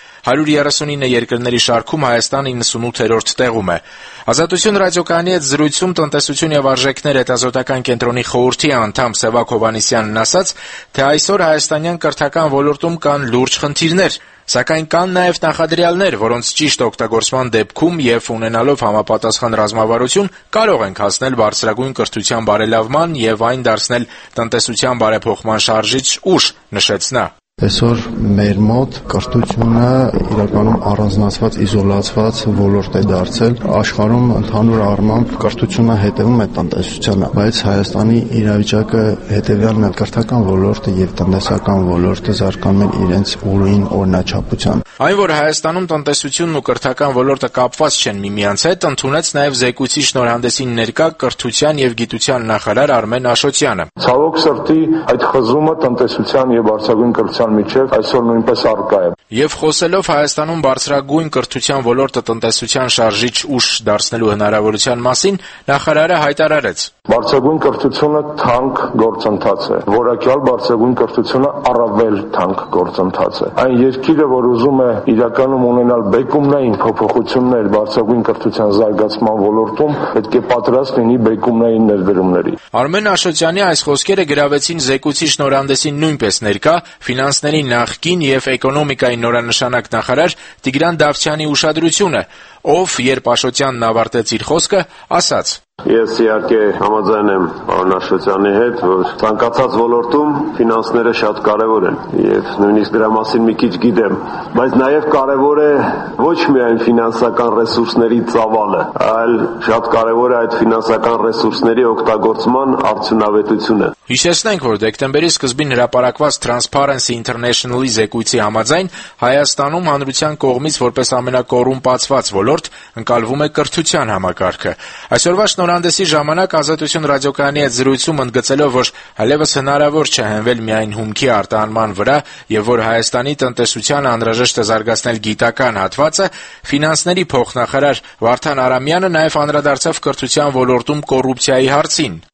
139 երկրների շարքում Հայաստանը 98-րդ տեղում է։ Ազատություն ռադիոկայանի հետ զրույցում տնտեսություն եւ արժեքներ հետազոտական կենտրոնի խորհրդի անդամ Սևակ Հովհաննիսյանն ասաց, թե այսօր հայաստանյան կրթական ոլորտում կան լուրջ խնդիրներ, սակայն կան նաեւ նախադրյալներ, որոնց ճիշտ օգտագործման դեպքում եւ ունենալով համապատասխան ռազմավարություն կարող ենք հասնել բարձրագույն կրթության բարելավման եւ այն դարձնել տնտեսության բարեփոխման շարժիչ ուժ, նշեց նա։ Այսօր մեր մոտ կրթությունը իրականում առանձնացված, իզոլացված ոլորտ է դարձել։ Աշխարհում ընդհանուր առմամբ կրթությունը հետևում է տնտեսությանը, բայց Հայաստանի իրավիճակը հետևյալն է՝ կրթական ոլորտը եւ տնտեսական ոլորտը զարգանում են իրենց ուրույն օրինաչափությամբ։ Այն, որ Հայաստանում տնտեսությունն ու կրթական ոլորտը կապված չեն միմյանց հետ, ընդունեց նաեւ զեկույցի շնորհանդեսին ներկա կրթության եւ գիտության նախարար Արմեն Աշոտյանը։ Ցավոք սրտի այդ խզումը տնտեսության եւ բարձրագույն կրթության միջև այսօր նույնպես առկա է։ Եվ խոսելով Հայաստանում բարձրագույն կրթության ոլորտը տնտեսության շարժիչ ուժ դարձնելու հնարավորության մասին, նախարարը հայտարարեց. Բարձրագույն կրթությունը թանկ գործընթաց է, որակյալ բարձրագույն կրթությունը առավել թանկ գործընթաց է։ Այն երկիրը, որ ուզում է իրականում ունենալ բեկումնային փոփոխություններ բարձրագույն կրթության զարգացման ոլորտում, պետք է պատրաստ լինի բեկումնային ներդրումների։ Արմեն Աշոտյանի այս խոսքերը գրավեցին զեկույցի շնորհանդեսին նույնպես ներկա ֆինանսների նախկին եւ էկոնոմիկայի նորանշանակ նախարար Տիգրան Դավթյանի ուշադրությունը, ով երբ Աշոտյանն ավարտեց իր խոսքը, ասաց. Ես իհարկե համաձայն եմ պարոն Աշոտյանի հետ, որ ցանկացած ոլորտում ֆինանսները շատ կարևոր են եւ նույնիսկ դրա մասին մի քիչ գիտեմ, բայց նաեւ կարևոր է ոչ միայն ֆինանսական ռեսուրսների ծավալը, այլ շատ կարևոր է այդ ֆինանսական ռեսուրսների օգտագործման արդյունավետությունը։ Հիշեցնենք, որ դեկտեմբերի սկզբին հրապարակված Transparency International-ի զեկույցի համաձայն Հայաստանում հանրության կողմից որպես ամենակոռումպացված ոլորտ ընկալվում է կրթության համակարգը։ Այսօրվա շնորհանդեսի ժամանակ Ազատություն ռադիոկայանի հետ զրույցում ընդգծելով, որ այլևս հնարավոր չէ հենվել միայն հումքի արտահանման վրա եւ որ Հայաստանի տնտեսությանը անհրաժեշտ է զարգացնել գիտական հատվածը, ֆինանսների փոխնախարար Վարդան Արամյանը նաեւ անդրադարձավ կրթության ոլորտում կոռուպցիայի հարցին։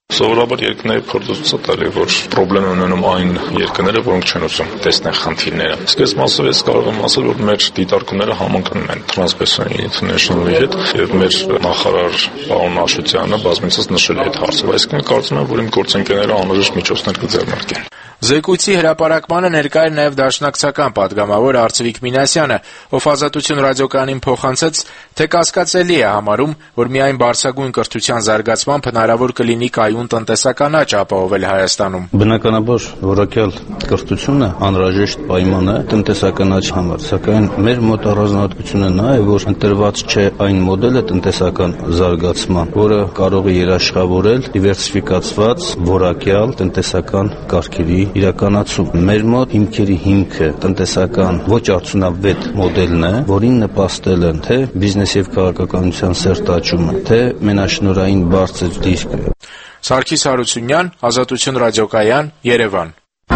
Սովորաբար երկրների փորձը տալի, որ խնդրեմ ունենում այն երկրները, որոնք չեն ուզում տեսնել խնդիրները։ Իսկ այս մասով ես կարող եմ ասել, որ մեր դիտարկումները համընկնում են Transparency International-ի հետ, եւ մեր նախարար պարոն Աշոտյանը բազմիցս նշել է այդ հարցը, այսինքն կարծում եմ, որ իմ գործընկերները անհրաժեշտ միջոցներ կձեռնարկեն։ Զեկույցի հրապարակմանը ներկա էր նաև դաշնակցական պատգամավոր Արծվիկ Մինասյանը, ով Ազատություն ռադիոկայանին փոխանցեց, թե կասկածելի է համարում, որ միայն բարձրագույն կրթության զարգացմամբ հնարավոր կլինի կայուն տնտեսական աճ ապահովել Հայաստանում։ Բնականաբար որակյալ կրթությունը անհրաժեշտ պայման է տնտեսական աճ համար, սակայն մեր մոտ առանձնահատկությունը նա է, որ ընտրված չէ այն մոդելը տնտեսական զարգացման, որը կարող է երաշխավորել դիվերսիֆիկացված որակյալ տնտեսական կարգերի իրականացում։ Մեր մոտ հիմքերի հիմքը տնտեսական ոչ արդյունավետ մոդելն է, որին նպաստել են թե բիզնես եւ քաղաքականության սերտ աճումը, թե մենաշնորհային բարձր դիրքը։ Սարգիս Հարությունյան, Ազատություն ռադիոկայան, Երևան։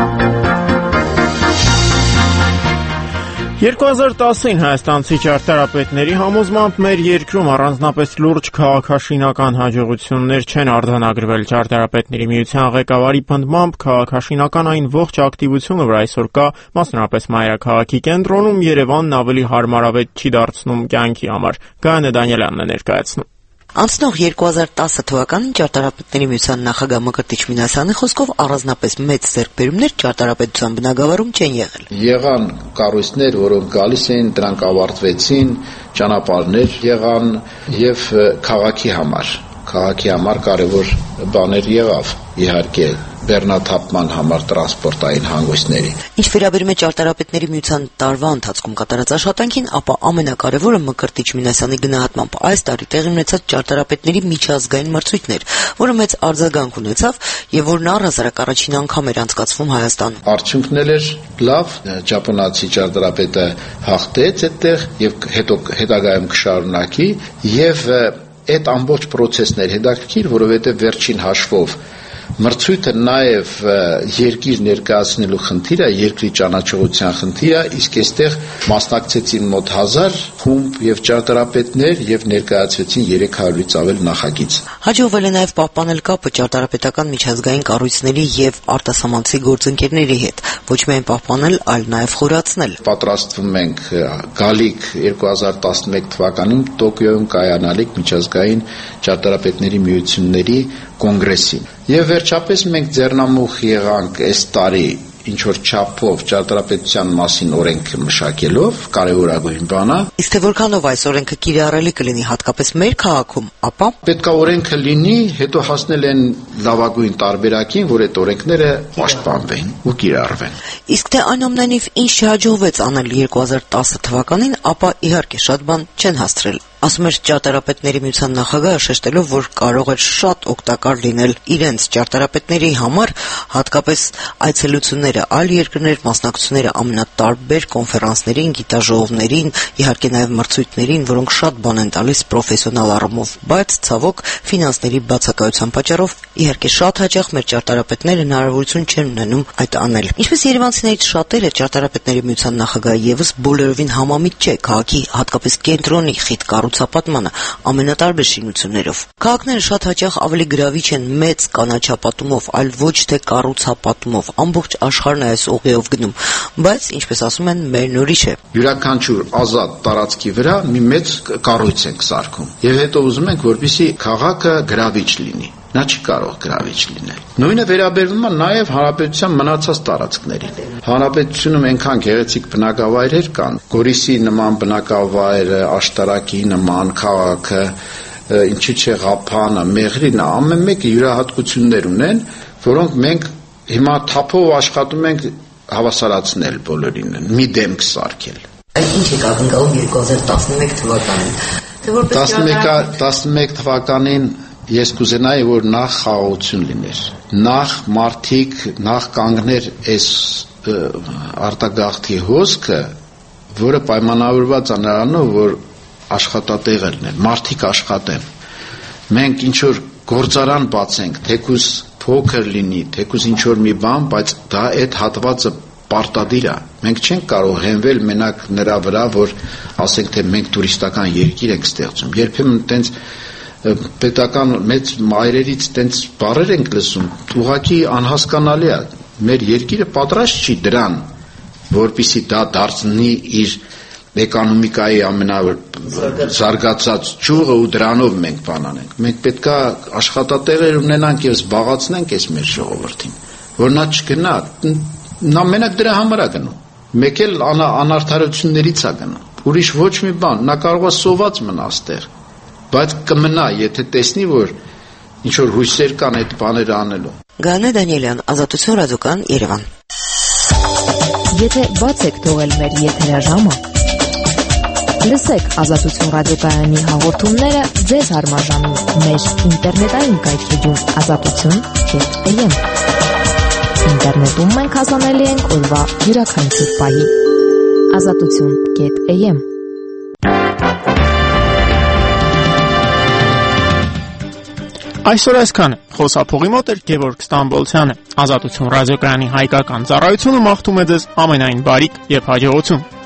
2010-ին հայաստանցի ճարտարապետների համոզմամբ մեր երկրում առանձնապես լուրջ քաղաքաշինական հաջողություններ չեն արձանագրվել։ Ճարտարապետների միության ղեկավարի պնդմամբ քաղաքաշինական այն ողջ ակտիվությունը, որ այսօր կա, մասնավորապես մայրաքաղաքի կենտրոնում, Երևանն ավելի հարմարավետ չի դարձնում կյանքի համար։ Գայանե Դանիելյանն է ներկայացնում։ Անցնող 2010 թվականին ճարտարապետների միության նախագահ Մկրտիչ Մինասյանի խոսքով առանձնապես մեծ ձեռքբերումներ ճարտարապետության բնագավառում չեն եղել։ Եղան կառույցներ, որոնք գալիս էին, դրանք ավարտվեցին, ճանապարհներ եղան եւ քաղաքի համար կարևոր բաներ եղավ, իհարկե բեռնաթափման համար տրանսպորտային հանգույցների։ Ինչ վերաբերում է ճարտարապետների միության տարվա ընթացքում կատարած աշխատանքին, ապա ամենակարևորը Մկրտիչ Մինասյանի գնահատմամբ այս տարի տեղի ունեցած ճարտարապետների միջազգային մրցույթն էր, որը մեծ արձագանք ունեցավ եւ որն առհասարակ առաջին անգամ էր անցկացվում Հայաստանում։ Արդյունքն էր լավ, ճապոնացի ճարտարապետը հաղթեց այդտեղ եւ հետագայում կշարունակի եւ այդ ամբողջ process-ն էր հետաքրքիր, որովհետեւ վերջին հաշվով մրցույթը նաև երկիր ներկայացնելու խնդիր է, երկրի ճանաչողության խնդիր է, իսկ այստեղ մասնակցեցին մոտ 1000 խումբ եւ ճարտարապետներ եւ ներկայացվեցին 300-ից ավել նախագիծ։ Հաջողվել է նաև պահպանել կապը ճարտարապետական միջազգային կառույցների եւ արտասահմանցի գործընկերների հետ, ոչ միայն պահպանել, այլ նաև խորացնել։ Պատրաստվում ենք գալիք 2011 թվականին Տոկիոյում կայանալիք միջազգային ճարտարապետների միությունների կոնգրեսին։ Եվ վերջապես մենք ձեռնամուխ եղանք այս տարի ինչ որ չափով ճարտարապետության մասին օրենք մշակելով, կարևորագույն բան է։ Իսկ թե որքանով այս օրենքը կիրառելի կլինի հատկապես մեր քաղաքում, ապա պետք է օրենքը լինի, հետո հասնել են լավագույն տարբերակին, որ այդ օրենքները պաշտպանվեն ու կիրառվեն։ Իսկ թե այնուամենայնիվ ինչ չհաջողվեց անել 2010 թվականին, ապա իհարկե շատ բան չեն հասցրել։ Ասում էր ճարտարապետների միության նախագահը, շեշտելով, որ կարող էր շատ օգտակար լինել իրենց ճարտարապետների համար, հատկապես այցելությունները այլ երկրներ, մասնակցությունները ամենատարբեր կոնֆերանսներին, գիտաժողովներին, իհարկե նաև մրցույթներին, որոնք շատ բան են տալիս պրոֆեսիոնալ առումով, բայց ցավոք ֆինանսների բացակայության պատճառով իհարկե շատ հաճախ մեր ճարտարապետները հնարավորություն չեն ունենում այդ անել։ Ինչպես երևանցիներից շատերը ճարտարապետների միության նախագահը եւս բոլորովին համամիտ չէ քաղաքի, հատկապես կենտրոնի խիտ կառուցապատմանը ամենատարբեր շինություններով։ Քաղաքները շատ հաճախ ավելի գրավիչ են մեծ կանաչապատումով, այլ ոչ թե կառուցապատումով։ Ամբողջ աշխարհն է այս ուղիով գնում, բայց ինչպես ասում են, մեր նորիշ է։ Յուրաքանչյուր ազատ տարածքի վրա մի մեծ կառույց ենք սարքում, եւ հետո ուզում ենք, որպեսզի քաղաքը գրավիչ լինի։ Նա չի կարող գրավիչ լինել։ Նույնը վերաբերվում է նաև հանրապետության մնացած տարածքներին։ Հանրապետությունում այնքան գեղեցիկ բնակավայրեր կան, Գորիսի նման բնակավայրը, Աշտարակի նման քաղաքը, ինչի՞ չէ Ղափանը, Մեղրինը, ամեն մեկը յուրահատկություններ ունեն, որոնք մենք հիմա թափով աշխատում ենք հավասարացնել բոլորին, մի դեմք սարքել։ Այդ ինչ է ակնկալում 2011 թվականին։ 11 թվականին ես կուզենայի, որ նախ խաղաղություն լիներ, նախ մարդիկ, նախ կանգներ այս արտագաղթի հոսքը, որը պայմանավորված է նրանով, որ աշխատատեղեր լինեն, մարդիկ աշխատեն։ Մենք ինչ-որ գործարան բացենք, թեկուզ փոքր լինի, թեկուզ ինչ-որ մի բան, բայց դա այդ հատվածը պարտադիր է։ Մենք չենք կարող հենվել մենակ նրա վրա, որ ասենք թե մենք տուրիստական երկիր ենք ստեղծում։ Երբեմն տենց պետական մեծ մայրերից տենց բառեր ենք լսում, ուղղակի անհասկանալի է։ Մեր երկիրը պատրաստ չի դրան, որպեսզի դա դարձնի իր էկոնոմիկայի ամենազարգացած ճյուղը ու դրանով մենք բանանենք։ Մենք պետքա աշխատատեղեր ունենանք եւ զբաղացնենք այս մեր ժողովրդին, որ նա չգնա, նա մենակ դրա համար է գնում։ Մեկ էլ անարդարություններից է գնում։ Ուրիշ ոչ մի բան, նա կարող է սոված մնա այստեղ, բայց կմնա, եթե տեսնի, որ ինչ որ հույսեր կան այդ բաները անելու։ Գանե Դանիելյան, Ազատություն ռադիոկայան, Երևան։ Եթե բաց եք թողել մեր եթերաժամը, լսեք Ազատություն ռադիոկայանի հաղորդումները ձեզ հարմարժանում մեր ինտերնետային կայքեջում azatutun.am։ Ինտերնետում մենք հասանելի ենք օրվա յուրաքանչյուր պահի։ azatutun.am։ Այսօր այսքանը խոսափողի մոտ էր Գևորգ Ստամբոլցյանը։ Ազատություն ռադիոկայանի հայկական ծառայությունը մաղթում է ձեզ ամենայն բարիք եւ հաջողություն։